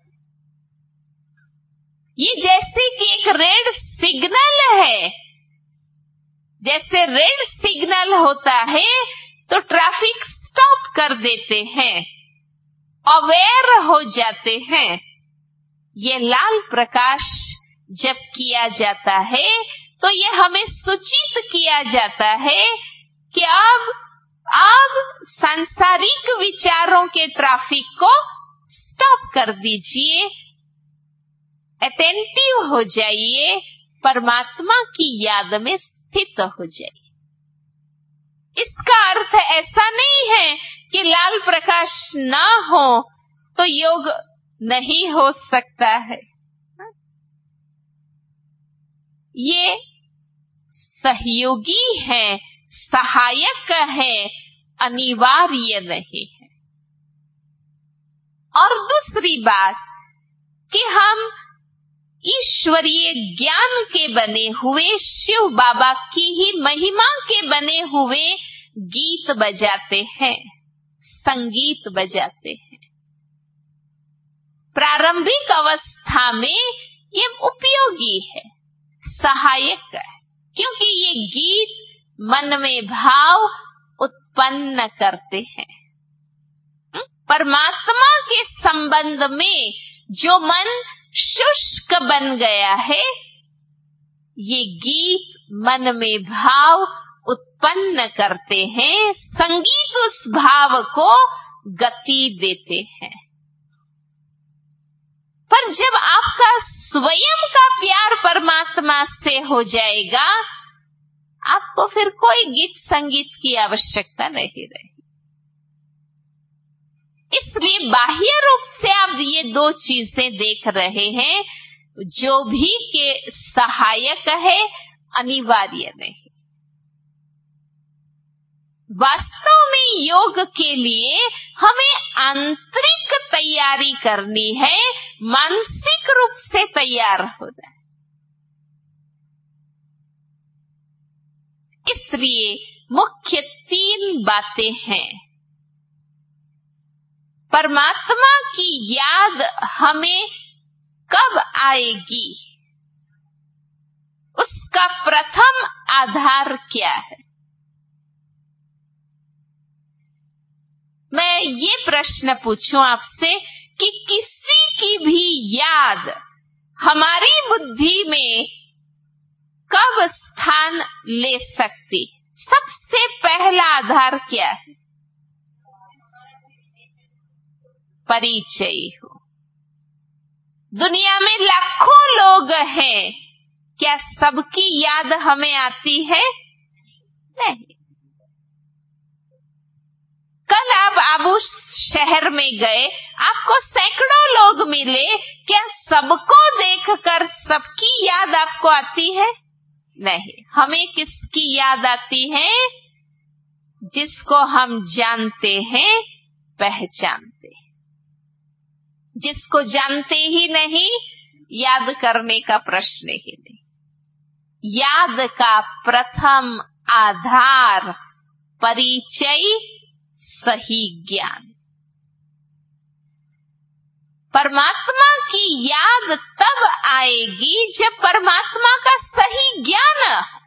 ये जैसे कि एक रेड सिग्नल है, जैसे रेड सिग्नल होता है तो ट्रैफिक स्टॉप कर देते हैं, अवेयर हो जाते हैं। ये लाल प्रकाश जब किया जाता है तो ये हमें सूचित किया जाता है कि अब सांसारिक विचारों के ट्रैफिक को स्टॉप कर दीजिए, अटेंटिव हो जाइए, परमात्मा की याद में स्थित हो जाइए। इसका अर्थ ऐसा नहीं है कि लाल प्रकाश ना हो तो योग नहीं हो सकता है। ये सहयोगी है, सहायक है, अनिवार्य नहीं है। और दूसरी बात कि हम ईश्वरीय ज्ञान के बने हुए, शिव बाबा की ही महिमा के बने हुए गीत बजाते हैं, संगीत बजाते हैं। प्रारंभिक अवस्था में ये उपयोगी है, सहायक है, क्योंकि ये गीत मन में भाव उत्पन्न करते हैं। परमात्मा के संबंध में जो मन शुष्क बन गया है, ये गीत मन में भाव उत्पन्न करते हैं, संगीत उस भाव को गति देते हैं। पर जब आपका स्वयं का प्यार परमात्मा से हो जाएगा, आपको फिर कोई गीत संगीत की आवश्यकता नहीं रहेगी। इसलिए बाह्य रूप से आप ये दो चीजें देख रहे हैं, जो भी के सहायक है, अनिवार्य नहीं। वास्तव में योग के लिए हमें आंतरिक तैयारी करनी है, मानसिक रूप से तैयार होना है। इसलिए मुख्य 3 बातें हैं। परमात्मा की याद हमें कब आएगी, उसका प्रथम आधार क्या है? मैं ये प्रश्न पूछूं आपसे कि किसी की भी याद हमारी बुद्धि में कब स्थान ले सकती? सबसे पहला आधार क्या है? परिचय हो। दुनिया में लाखों लोग हैं, क्या सबकी याद हमें आती है? नहीं। कल आप आबू शहर में गए, आपको सैकड़ों लोग मिले, क्या सबको देखकर सबकी याद आपको आती है? नहीं। हमें किसकी याद आती है? जिसको हम जानते हैं, पहचानते हैं। जिसको जानते ही नहीं, याद करने का प्रश्न ही नहीं। याद का प्रथम आधार परिचय, सही ज्ञान। परमात्मा की याद तब आएगी जब परमात्मा का सही ज्ञान।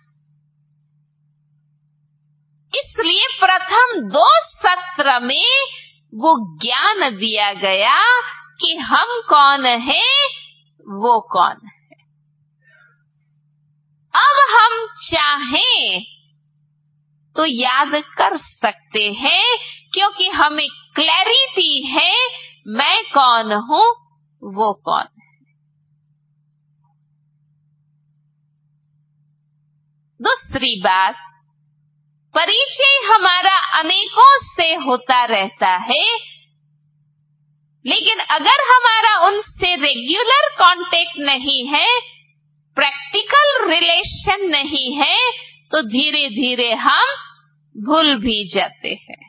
इसलिए प्रथम 2 सत्र में वो ज्ञान दिया गया कि हम कौन हैं, वो कौन है। अब हम चाहें तो याद कर सकते हैं, क्योंकि हमें क्लैरिटी है, मैं कौन हूं, वो कौन है। दूसरी बात, परिचय हमारा अनेकों से होता रहता है, लेकिन अगर हमारा उनसे रेगुलर कांटेक्ट नहीं है, प्रैक्टिकल रिलेशन नहीं है, तो धीरे धीरे हम भूल भी जाते हैं।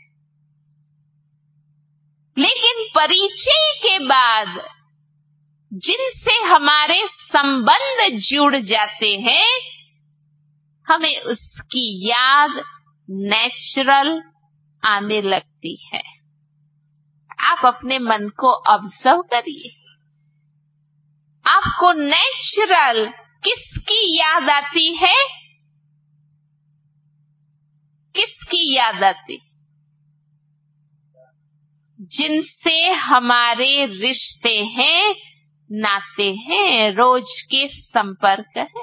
लेकिन परिचय के बाद जिनसे हमारे संबंध जुड़ जाते हैं, हमें उसकी याद नेचुरल आने लगती है। आप अपने मन को ऑब्जर्व करिए, आपको नेचुरल किसकी याद आती है? किसकी याद आती? जिनसे हमारे रिश्ते हैं, नाते हैं, रोज के संपर्क है,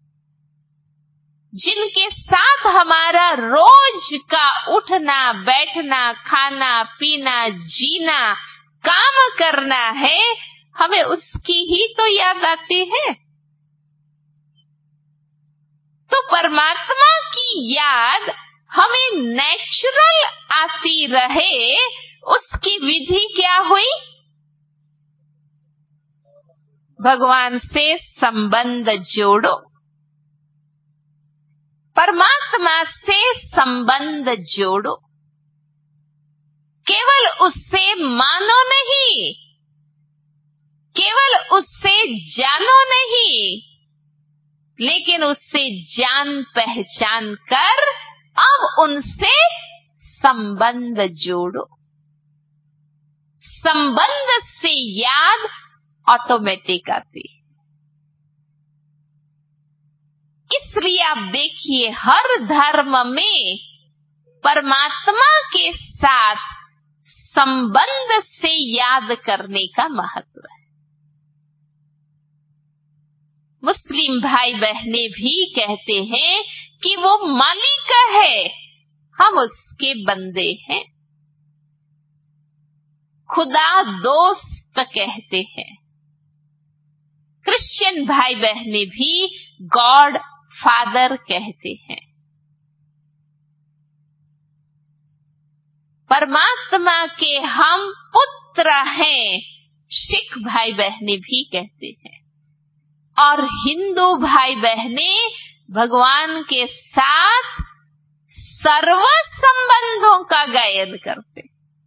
जिनके साथ हमारा रोज का उठना बैठना, खाना पीना, जीना, काम करना है, हमें उसकी ही तो याद आती है। तो परमात्मा की याद हमें नेचुरल आती रहे, उसकी विधि क्या हुई? भगवान से संबंध जोड़ो, परमात्मा से संबंध जोड़ो। केवल उससे मानो नहीं, केवल उससे जानो नहीं, लेकिन उससे जान पहचान कर अब उनसे संबंध जोड़ो। संबंध से याद ऑटोमेटिक आती है। इसलिए आप देखिए हर धर्म में परमात्मा के साथ संबंध से याद करने का महत्व है। मुस्लिम भाई बहनें भी कहते हैं कि वो मालिक है, हम उसके बंदे हैं। खुदा दोस्त कहते हैं। क्रिश्चियन भाई बहनें भी गॉड फादर कहते हैं। परमात्मा के हम पुत्र हैं, सिख भाई बहनें भी कहते हैं। और हिंदू भाई बहनें भगवान के साथ सर्व संबंधों का गायन करते।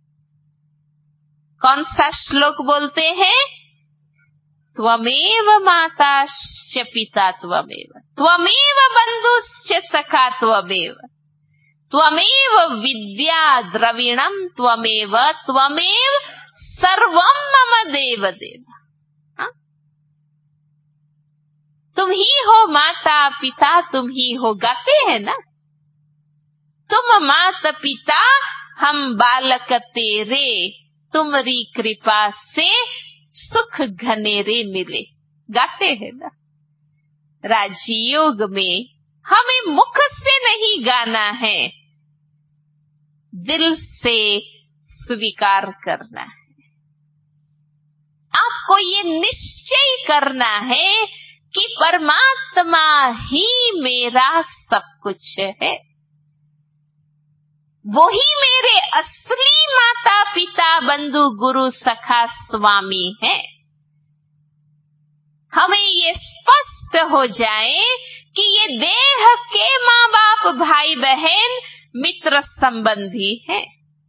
कौन सा श्लोक बोलते हैं? त्वमेव माताश्च पिता त्वमेव, त्वमेव बंधुश्च सखा त्वमेव, त्वमेव विद्या द्रविणम त्वमेव, त्वमेव सर्वम मम देव देव। तुम ही हो माता पिता, तुम ही हो, गाते हैं ना, तुम माता पिता हम बालक तेरे, तुम्हारी कृपा से सुख घनेरे मिले, गाते हैं ना। राजयोग में हमें मुख से नहीं गाना है, दिल से स्वीकार करना है। आपको ये निश्चय करना है कि परमात्मा ही मेरा सब कुछ है, वही मेरे असली माता पिता बंधु गुरु सखा स्वामी है। हमें ये स्पष्ट हो जाए कि ये देह के माँ बाप भाई बहन मित्र संबंधी हैं,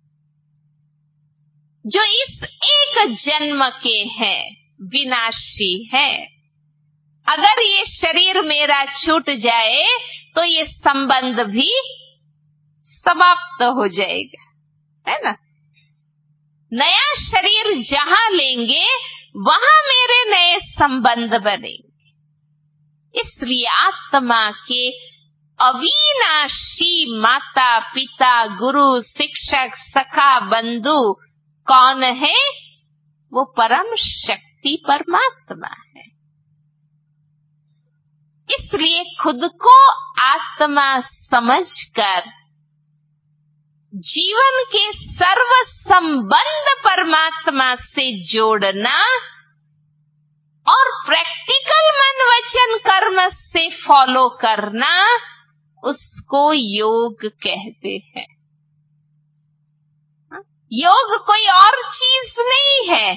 जो इस एक जन्म के हैं, विनाशी है। अगर ये शरीर मेरा छूट जाए तो ये संबंध भी समाप्त हो जाएगा, है ना। नया शरीर जहां लेंगे वहां मेरे नए संबंध बनेंगे। इसलिए आत्मा के अविनाशी माता पिता गुरु शिक्षक सखा बंधु कौन है? वो परम शक्ति परमात्मा है। इसलिए खुद को आत्मा समझकर जीवन के सर्व संबंध परमात्मा से जोड़ना और प्रैक्टिकल मन वचन कर्म से फॉलो करना, उसको योग कहते हैं। योग कोई और चीज नहीं है,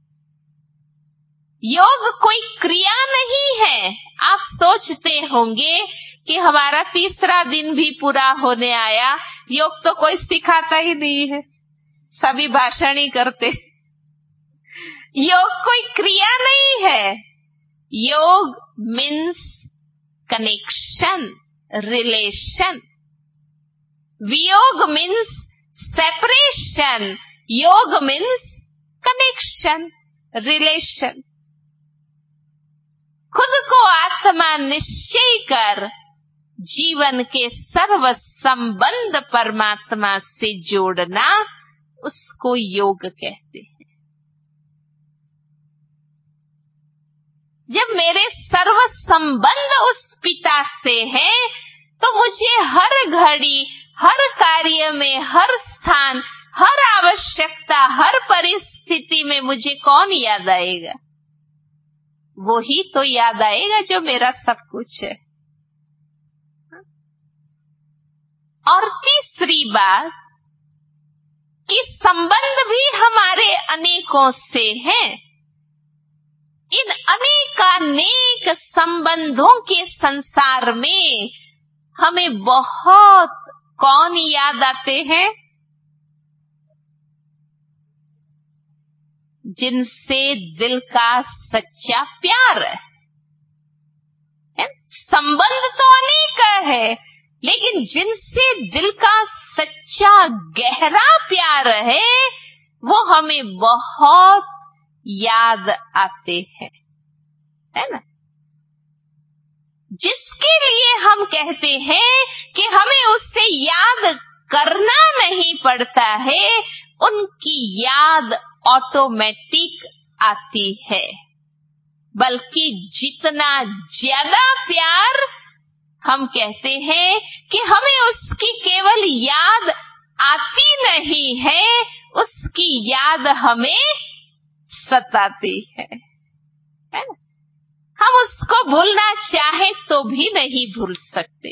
योग कोई क्रिया नहीं है। आप सोचते होंगे कि हमारा 3रा दिन भी पूरा होने आया, योग तो कोई सिखाता ही नहीं है, सभी भाषण ही करते। योग कोई क्रिया नहीं है। Yoga means connection, relation. वियोग means separation, yoga means connection, relation. खुद को आत्मा निश्चय कर जीवन के सर्व संबंध परमात्मा से जोड़ना, उसको योग कहते हैं। जब मेरे सर्व संबंध उस पिता से है, तो मुझे हर घड़ी, हर कार्य में, हर स्थान, हर आवश्यकता, हर परिस्थिति में मुझे कौन याद आएगा? वो ही तो याद आएगा जो मेरा सब कुछ है। और तीसरी बात कि संबंध भी हमारे अनेकों से हैं। इन अनेकानेक संबंधों के संसार में हमें बहुत कौन याद आते हैं? जिनसे दिल का सच्चा प्यार है। संबंध तो अनेक है, लेकिन जिनसे दिल का सच्चा गहरा प्यार है, वो हमें बहुत याद आते हैं, है ना। जिसके लिए हम कहते हैं कि हमें उससे याद करना नहीं पड़ता है, उनकी याद ऑटोमेटिक आती है। बल्कि जितना ज्यादा प्यार हम कहते हैं कि हमें उसकी केवल याद आती नहीं है, उसकी याद हमें सताती है ना। हम उसको भूलना चाहे तो भी नहीं भूल सकते।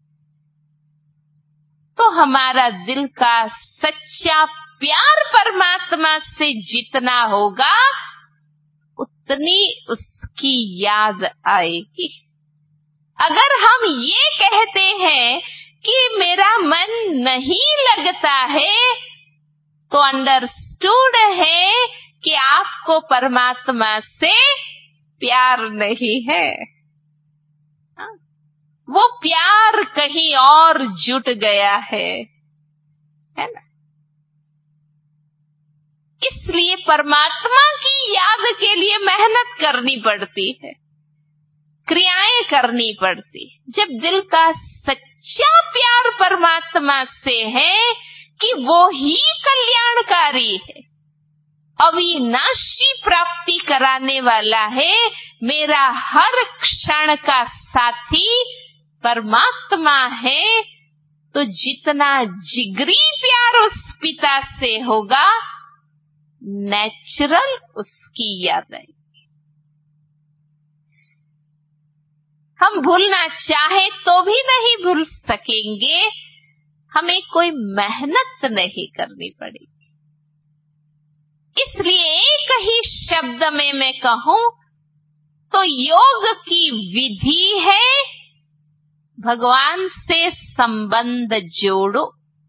तो हमारा दिल का सच्चा प्यार परमात्मा से जितना होगा, उतनी उसकी याद आएगी। अगर हम ये कहते हैं कि मेरा मन नहीं लगता है, तो अंडरस्टूड है कि आपको परमात्मा से प्यार नहीं है। वो प्यार कहीं और जुट गया है ना। इसलिए परमात्मा की याद के लिए मेहनत करनी पड़ती है, क्रियाएं करनी पड़ती। जब दिल का सच्चा प्यार परमात्मा से है कि वो ही कल्याणकारी है, अविनाशी प्राप्ति कराने वाला है, मेरा हर क्षण का साथी परमात्मा है, तो जितना जिगरी प्यार उस पिता से होगा, नेचुरल उसकी याद आएगी। हम भूलना चाहे तो भी नहीं भूल सकेंगे, हमें कोई मेहनत नहीं करनी पड़ेगी। इसलिए एक ही शब्द में मैं कहूं तो योग की विधि है, भगवान से संबंध जोड़ो।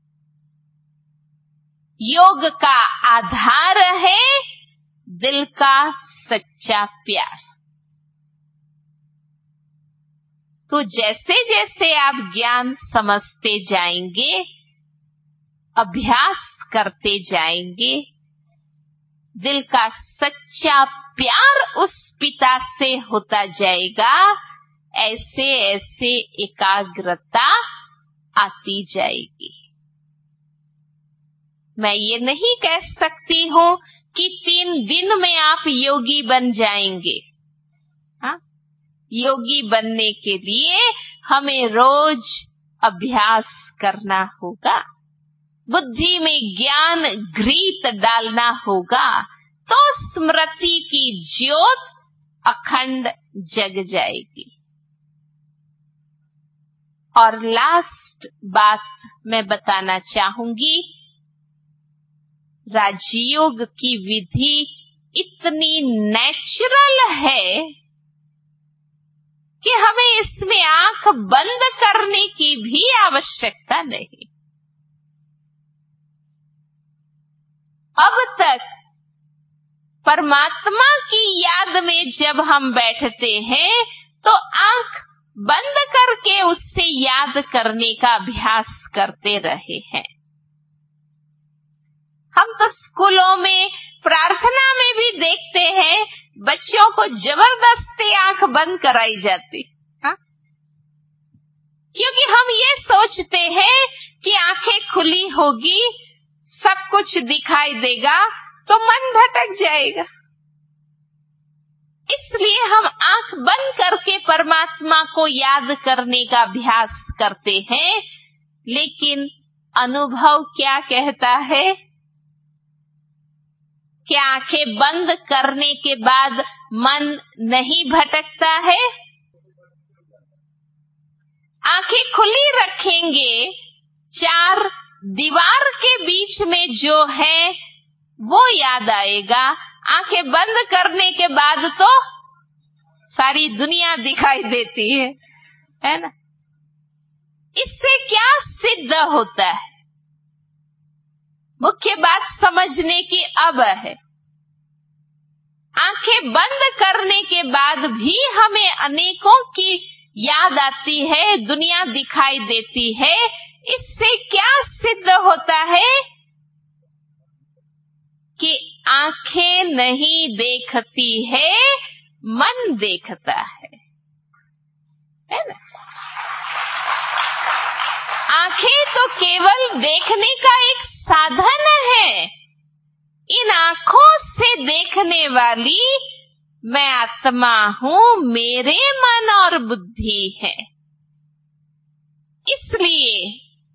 योग का आधार है दिल का सच्चा प्यार। तो जैसे जैसे आप ज्ञान समझते जाएंगे, अभ्यास करते जाएंगे, दिल का सच्चा प्यार उस पिता से होता जाएगा, ऐसे ऐसे एकाग्रता आती जाएगी। मैं ये नहीं कह सकती हूं कि 3 दिन में आप योगी बन जाएंगे। हाँ? योगी बनने के लिए हमें रोज अभ्यास करना होगा, बुद्धि में ज्ञान घृत डालना होगा, तो स्मृति की ज्योत अखंड जग जाएगी। और लास्ट बात मैं बताना चाहूंगी, राजयोग की विधि इतनी नेचुरल है कि हमें इसमें आंख बंद करने की भी आवश्यकता नहीं। अब तक परमात्मा की याद में जब हम बैठते हैं तो आंख बंद करके उससे याद करने का अभ्यास करते रहे हैं। हम तो स्कूलों में प्रार्थना में भी देखते हैं, बच्चों को जबरदस्ती आंख बंद कराई जाती, हाँ? क्योंकि हम ये सोचते हैं कि आंखें खुली होगी, सब कुछ दिखाई देगा, तो मन भटक जाएगा। इसलिए हम आंख बंद करके परमात्मा को याद करने का अभ्यास करते हैं, लेकिन अनुभव क्या कहता है? क्या आंखें बंद करने के बाद मन नहीं भटकता है? आंखें खुली रखेंगे, 4 दीवार के बीच में जो है वो याद आएगा। आंखें बंद करने के बाद तो सारी दुनिया दिखाई देती है ना। इससे क्या सिद्ध होता है? मुख्य बात समझने की अब है। आंखें बंद करने के बाद भी हमें अनेकों की याद आती है, दुनिया दिखाई देती है। इससे क्या सिद्ध होता है कि आंखें नहीं देखती है, मन देखता है ना? आंखें तो केवल देखने का एक साधन है। इन आंखों से देखने वाली मैं आत्मा हूं, मेरे मन और बुद्धि है। इसलिए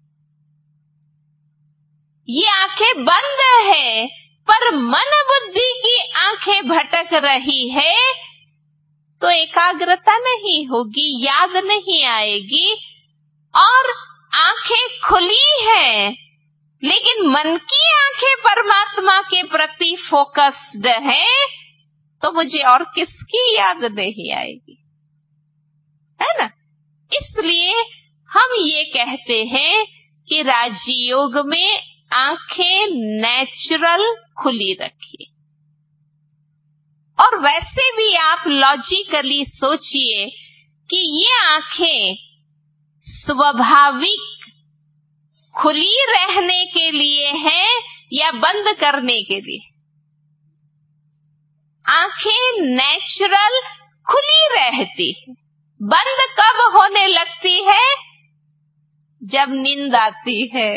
ये आंखें बंद है, पर मन बुद्धि की आंखें भटक रही है, तो एकाग्रता नहीं होगी, याद नहीं आएगी। और आंखें खुली है, लेकिन मन की आंखें परमात्मा के प्रति फोकस्ड है, तो मुझे और किसकी याद नहीं आएगी, है ना? इसलिए हम ये कहते हैं कि राजयोग में आंखें नेचुरल खुली रखिए। और वैसे भी आप लॉजिकली सोचिए कि ये आंखें स्वाभाविक खुली रहने के लिए हैं या बंद करने के लिए? आंखें नेचुरल खुली रहती है। बंद कब होने लगती है? जब नींद आती है,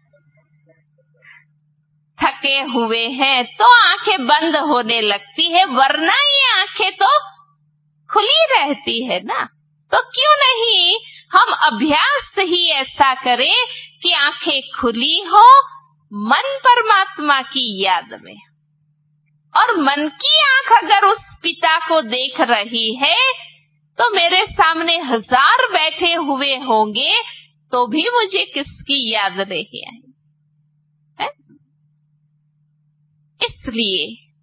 थके हुए हैं तो आंखें बंद होने लगती है, वरना ये आंखें तो खुली रहती है ना। तो क्यों नहीं हम अभ्यास ही ऐसा करें कि आंखें खुली हो, मन परमात्मा की याद में। और मन की आंख अगर उस पिता को देख रही है, तो मेरे सामने 1000 बैठे हुए होंगे तो भी मुझे किसकी याद नहीं आई है? इसलिए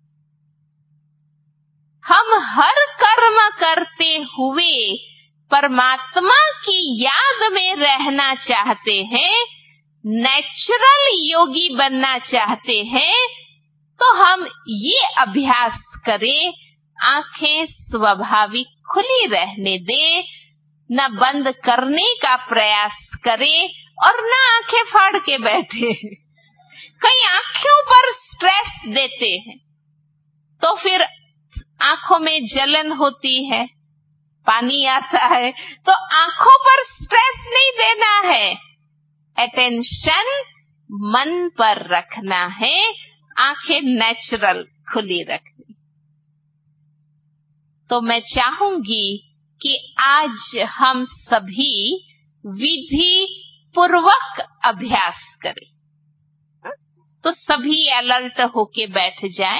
हम हर कर्म करते हुए परमात्मा की याद में रहना चाहते हैं, नेचुरल योगी बनना चाहते हैं, तो हम ये अभ्यास करें, आंखें स्वाभाविक खुली रहने दें, न बंद करने का प्रयास करें और न आंखें फाड़ के बैठे। कई आंखों पर स्ट्रेस देते हैं तो फिर आंखों में जलन होती है, पानी आता है, तो आंखों पर स्ट्रेस नहीं देना है, अटेंशन मन पर रखना है, आंखें नेचुरल खुली रखनी। तो मैं चाहूंगी कि आज हम सभी विधि पूर्वक अभ्यास करें। तो सभी अलर्ट होके बैठ जाएं।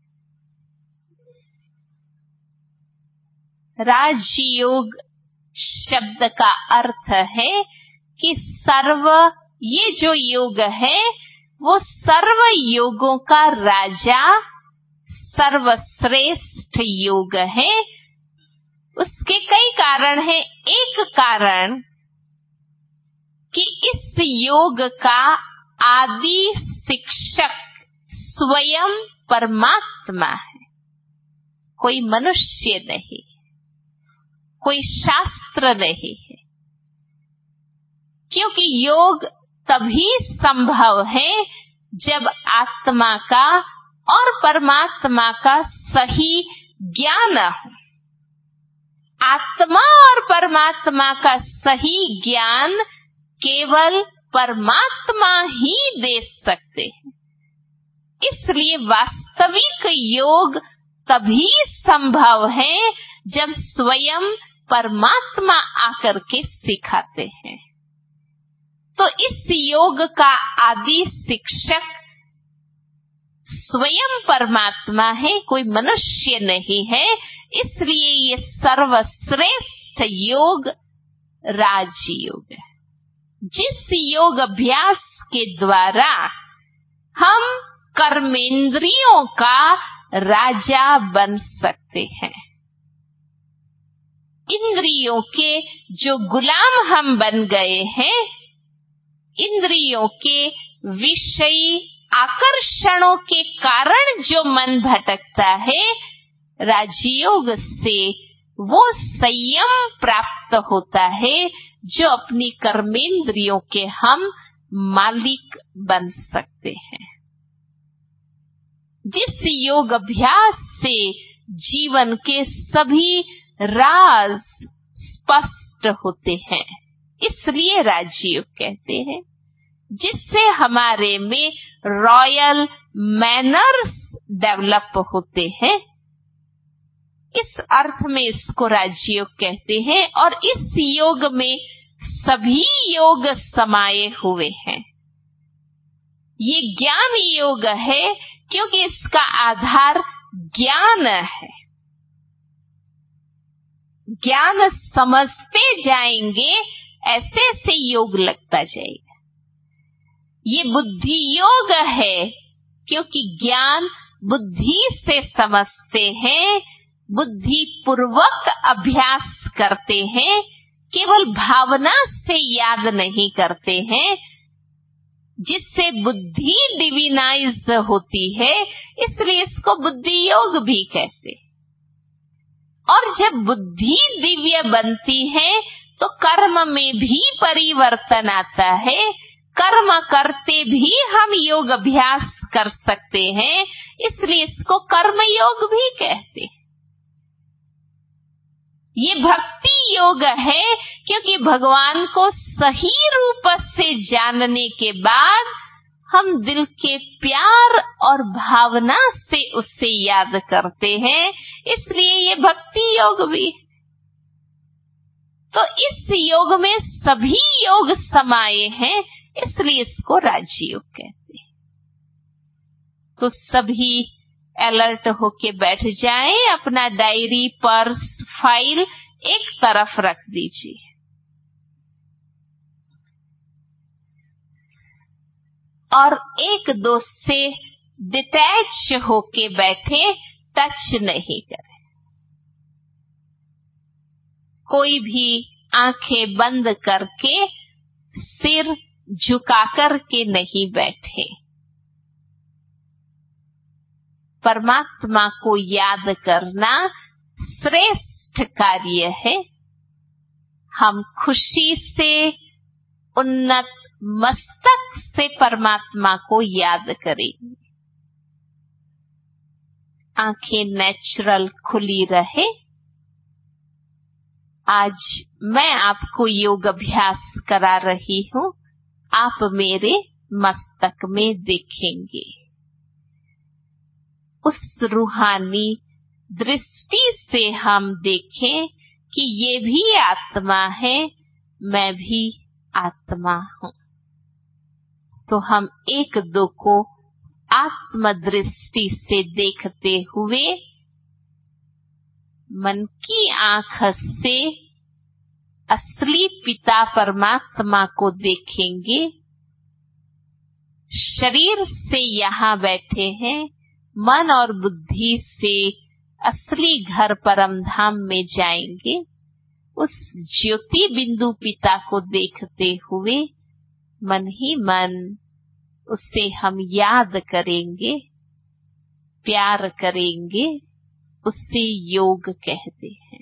राजयोग शब्द का अर्थ है कि सर्व, ये जो योग है वो सर्व योगों का राजा, सर्वश्रेष्ठ योग है। उसके कई कारण हैं। एक कारण कि इस योग का आदि शिक्षक स्वयं परमात्मा है, कोई मनुष्य नहीं, कोई शास्त्र नहीं है। क्योंकि योग तभी संभव है जब आत्मा का और परमात्मा का सही ज्ञान हो। आत्मा और परमात्मा का सही ज्ञान केवल परमात्मा ही दे सकते हैं। इसलिए वास्तविक योग तभी संभव है जब स्वयं परमात्मा आकर के सिखाते हैं। तो इस योग का आदि शिक्षक स्वयं परमात्मा है, कोई मनुष्य नहीं है। इसलिए ये सर्वश्रेष्ठ योग राजयोग है, जिस योग अभ्यास के द्वारा हम कर्मेंद्रियों का राजा बन सकते हैं। इंद्रियों के जो गुलाम हम बन गए हैं, इंद्रियों के विषयी आकर्षणों के कारण जो मन भटकता है, राजयोग से वो संयम प्राप्त होता है, जो अपनी कर्मेंद्रियों के हम मालिक बन सकते हैं। जिस योग अभ्यास से जीवन के सभी राज स्पष्ट होते हैं, इसलिए राजयोग कहते हैं। जिससे हमारे में रॉयल मैनर्स डेवलप होते हैं, इस अर्थ में इसको राजयोग कहते हैं। और इस योग में सभी योग समाये हुए हैं। ये ज्ञान योग है क्योंकि इसका आधार ज्ञान है। ज्ञान समझते जाएंगे, ऐसे ऐसे योग लगता जाएगा। ये बुद्धि योग है क्योंकि ज्ञान बुद्धि से समझते हैं, बुद्धि पूर्वक अभ्यास करते हैं, केवल भावना से याद नहीं करते हैं, जिससे बुद्धि डिविनाइज होती है, इसलिए इसको बुद्धि योग भी कहते हैं। और जब बुद्धि दिव्य बनती है तो कर्म में भी परिवर्तन आता है। कर्म करते भी हम योग अभ्यास कर सकते हैं, इसलिए इसको कर्म योग भी कहते हैं। ये भक्ति योग है क्योंकि भगवान को सही रूप से जानने के बाद हम दिल के प्यार और भावना से उससे याद करते हैं, इसलिए ये भक्ति योग भी। तो इस योग में सभी योग समाये हैं, इसलिए इसको राजयोग कहते हैं। तो सभी अलर्ट होके बैठ जाएं, अपना डायरी, पर्स, फाइल एक तरफ रख दीजिए। और एक दोस्त से डिटैच होके बैठे, टच नहीं करें। कोई भी आंखें बंद करके, सिर झुकाकर के नहीं बैठे। परमात्मा को याद करना श्रेष्ठ कार्य है। हम खुशी से, उन्नत मस्तक से परमात्मा को याद करेंगे। आंखें नेचुरल खुली रहे। आज मैं आपको योग अभ्यास करा रही हूँ, आप मेरे मस्तक में देखेंगे। उस रूहानी दृष्टि से हम देखें कि ये भी आत्मा है, मैं भी आत्मा हूँ। तो हम एक दो को आत्म दृष्टि से देखते हुए मन की आंख से असली पिता परमात्मा को देखेंगे। शरीर से यहाँ बैठे हैं, मन और बुद्धि से असली घर परम धाम में जाएंगे। उस ज्योति बिंदु पिता को देखते हुए मन ही मन उससे हम याद करेंगे, प्यार करेंगे, उससे योग कहते हैं।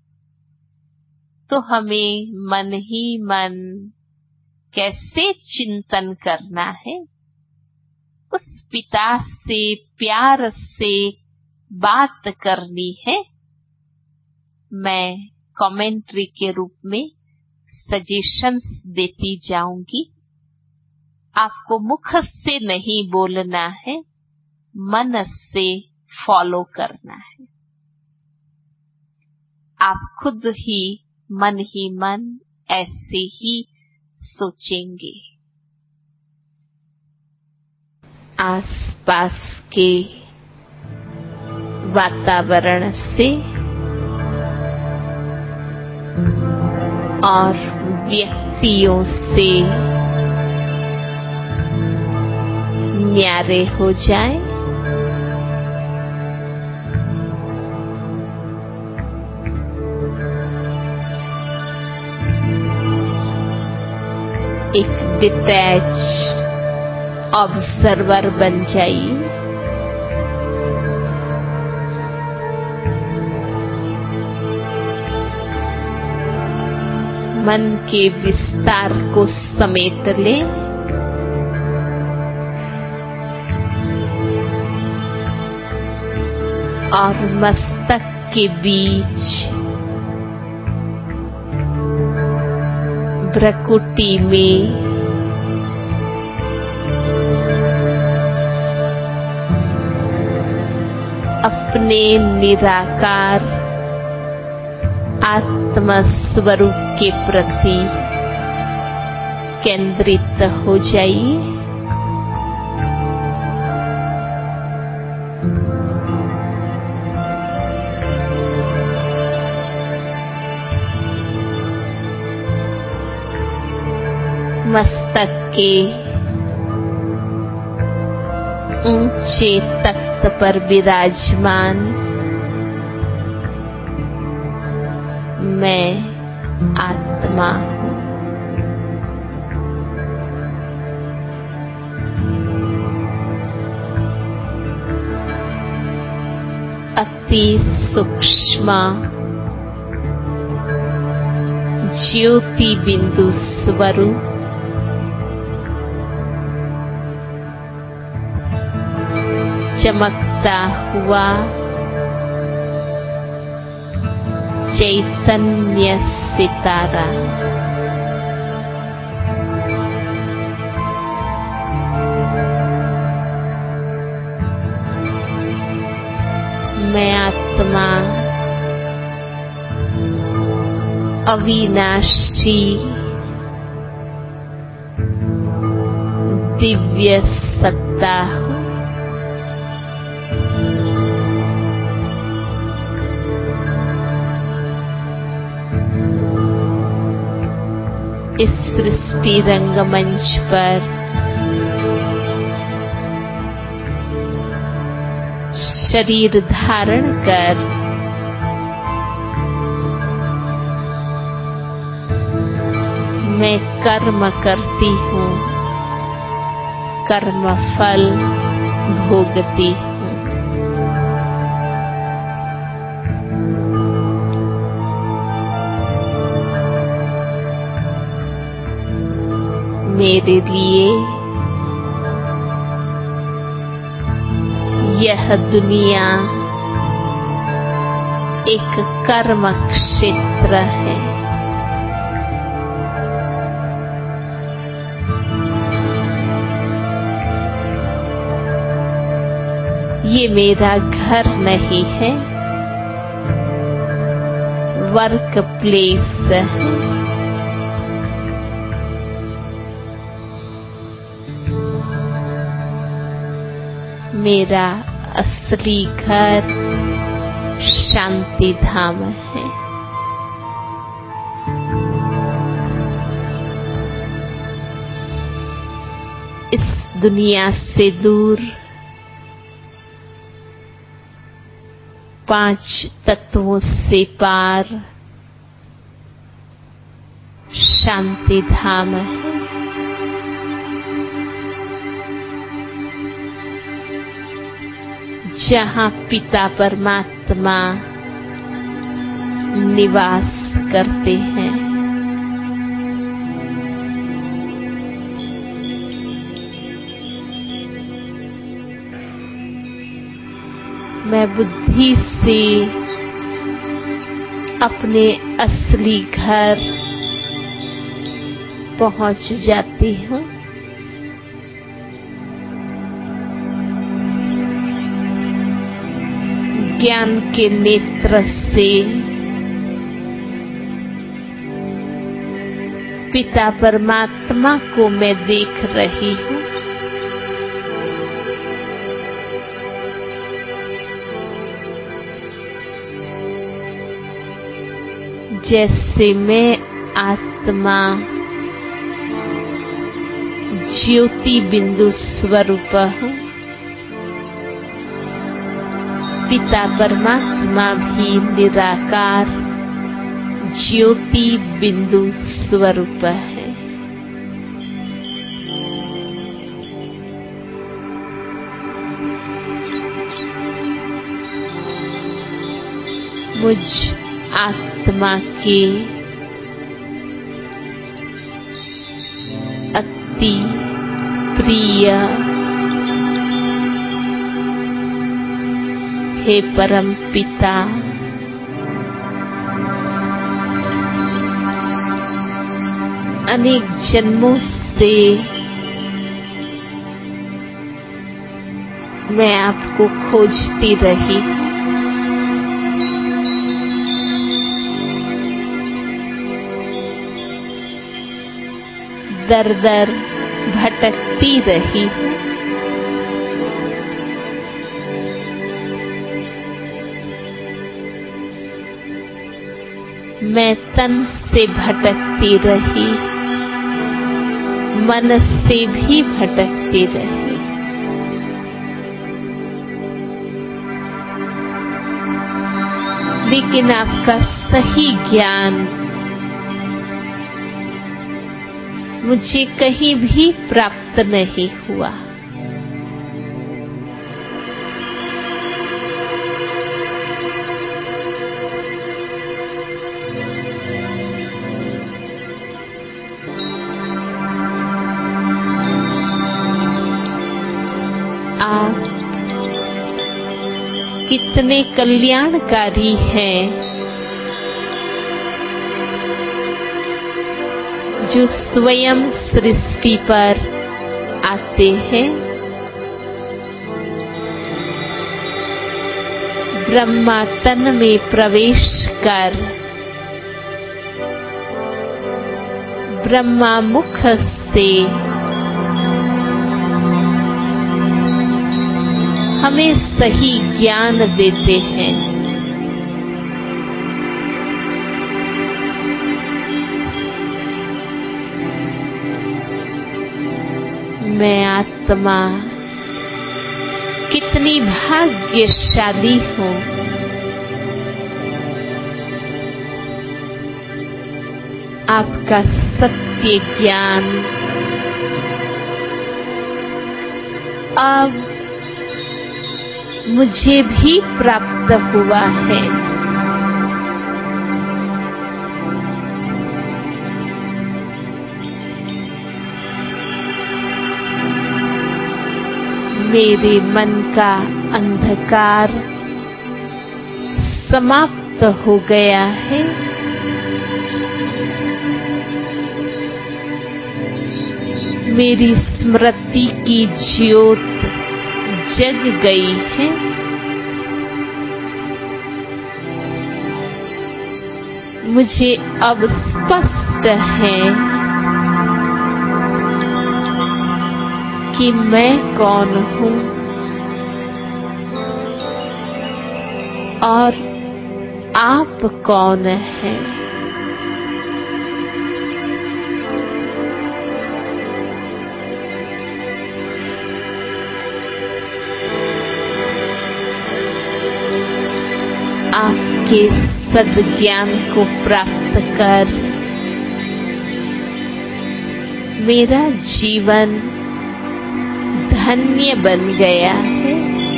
तो हमें मन ही मन कैसे चिंतन करना है, उस पिता से प्यार से बात करनी है। मैं कमेंट्री के रूप में सजेशंस देती जाऊंगी। आपको मुख से नहीं बोलना है, मन से फॉलो करना है। आप खुद ही मन ऐसे ही सोचेंगे। आसपास के वातावरण से और व्यक्तियों से न्यारे हो जाएं। एक डिटैच्ड ऑब्जर्वर बन जाइए। मन के विस्तार को समेट लें। और मस्तक के बीच भ्रकुटी में अपने निराकार आत्म स्वरूप के प्रति केंद्रित हो जाइए। मस्तक के ऊंचे तख्त पर विराजमान मैं आत्मा हूँ। अति सूक्ष्म ज्योति बिंदु स्वरूप चमकता हुआ चैतन्य सितारा मैं आत्मा अविनाशी दिव्य सत्ता हूँ। इस सृष्टि रंगमंच पर शरीर धारण कर मैं कर्म करती हूँ, कर्म फल भोगती हूँ। मेरे लिए यह दुनिया एक कर्म क्षेत्र है। ये मेरा घर नहीं है, वर्क प्लेस है। मेरा असली घर शांति धाम है। इस दुनिया से दूर 5 तत्वों से पार शांति धाम है। जहाँ पिता परमात्मा निवास करते हैं। मैं बुद्धि से अपने असली घर पहुंच जाती हूँ। ज्ञान के नेत्र से पिता परमात्मा को मैं देख रही हूँ। जैसे मैं आत्मा ज्योति बिंदु स्वरूप हूँ, पिता परमात्मा भी निराकार ज्योति बिंदु स्वरूप है। मुझ आत्मा के अति प्रिय हे परम पिता, अनेक जन्मों से मैं आपको खोजती रही। दर दर भटकती रही हूँ। मैं तन से भटकती रही, मन से भी भटकती रही, लेकिन आपका सही ज्ञान मुझे कहीं भी प्राप्त नहीं हुआ। आप कितने कल्याणकारी हैं, जो स्वयं सृष्टि पर आते हैं, ब्रह्मा तन में प्रवेश कर ब्रह्मा मुख से हमें सही ज्ञान देते हैं। मैं आत्मा कितनी भाग्यशाली हूँ। आपका सत्य ज्ञान अब मुझे भी प्राप्त हुआ है। मेरे मन का अंधकार समाप्त हो गया है। मेरी स्मृति की ज्योत जग गई है। मुझे अब स्पष्ट है कि मैं कौन हूँ और आप कौन हैं। आपके सद्ज्ञान को प्राप्त कर मेरा जीवन धन्य बन गया है।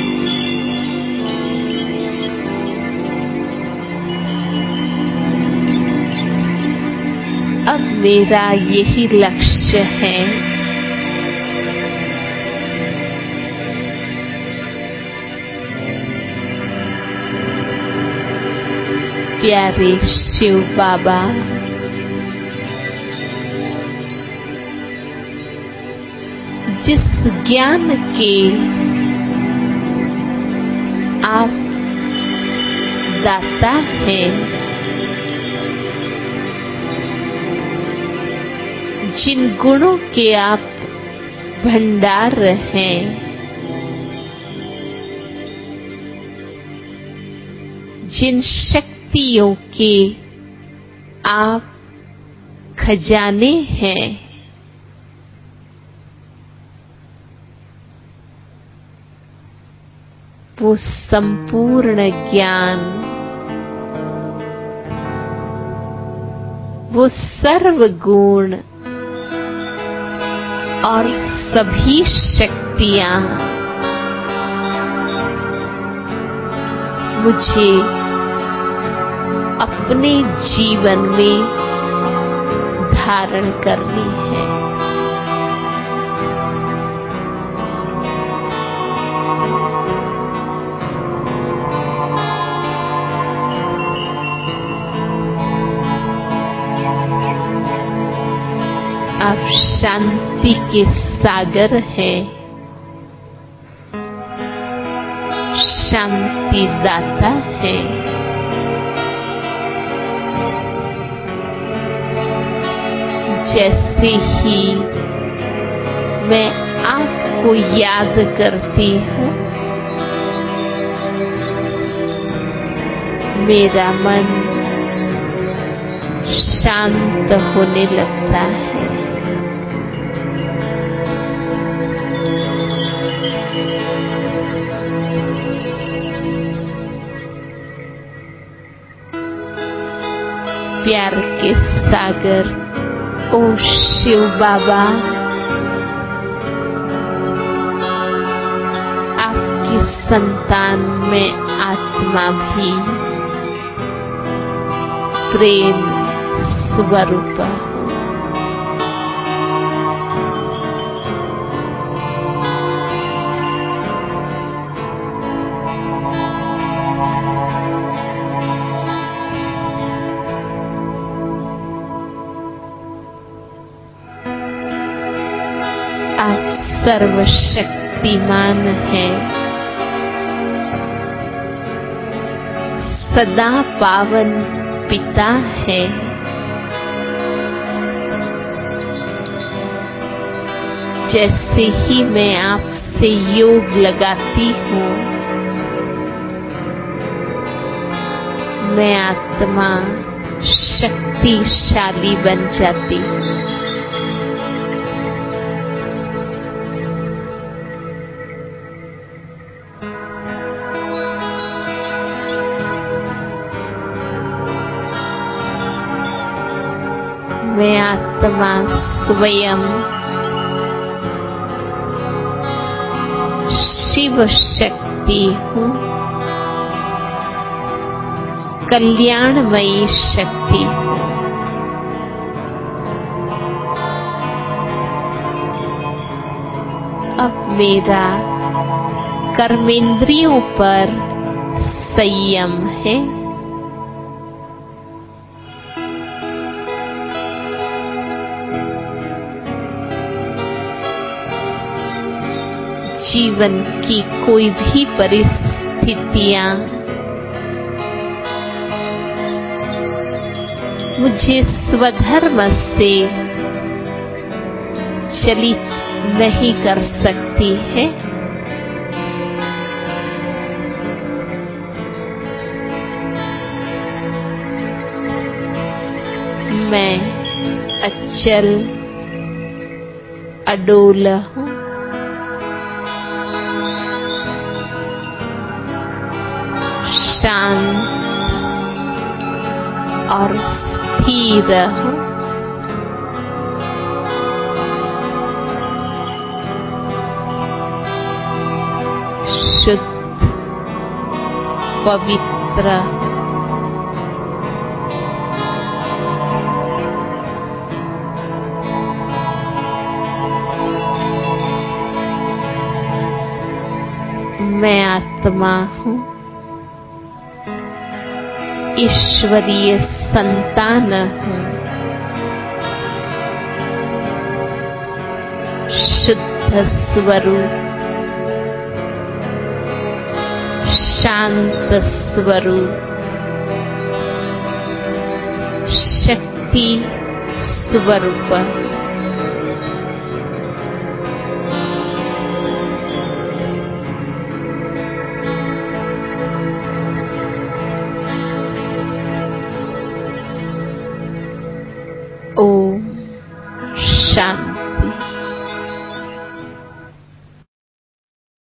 अब मेरा यही लक्ष्य है, प्यारे शिव बाबा, जिस ज्ञान के आप दाता हैं, जिन गुणों के आप भंडार हैं, जिन शक्तियों के आप खजाने हैं, वो संपूर्ण ज्ञान, वो सर्व गुण और सभी शक्तियां मुझे अपने जीवन में धारण करनी है। आप शांति के सागर हैं, शांति दाता है। जैसे ही मैं आपको याद करती हूँ, मेरा मन शांत होने लगता है। प्यार के सागर ओ शिव बाबा, आपकी संतान में आत्मा भी प्रेम स्वरूप हो। आप सर्वशक्तिमान हैं, सदा पावन पिता है। जैसे ही मैं आपसे योग लगाती हूँ, मैं आत्मा शक्तिशाली बन जाती हूँ। मैं आत्मा स्वयं शिव शक्ति हूँ, कल्याणमयी शक्ति हूँ। अब मेरा कर्मेंद्रियों पर संयम है। जीवन की कोई भी परिस्थितियां मुझे स्वधर्म से चलित नहीं कर सकती है। मैं अचल अडोल हूँ। शांत और स्थिर हूँ। शुद्ध पवित्र मैं आत्मा हूँ, ईश्वरीय संतान हूँ। शुद्ध स्वरूप, शांत स्वरूप, शक्ति स्वरूप।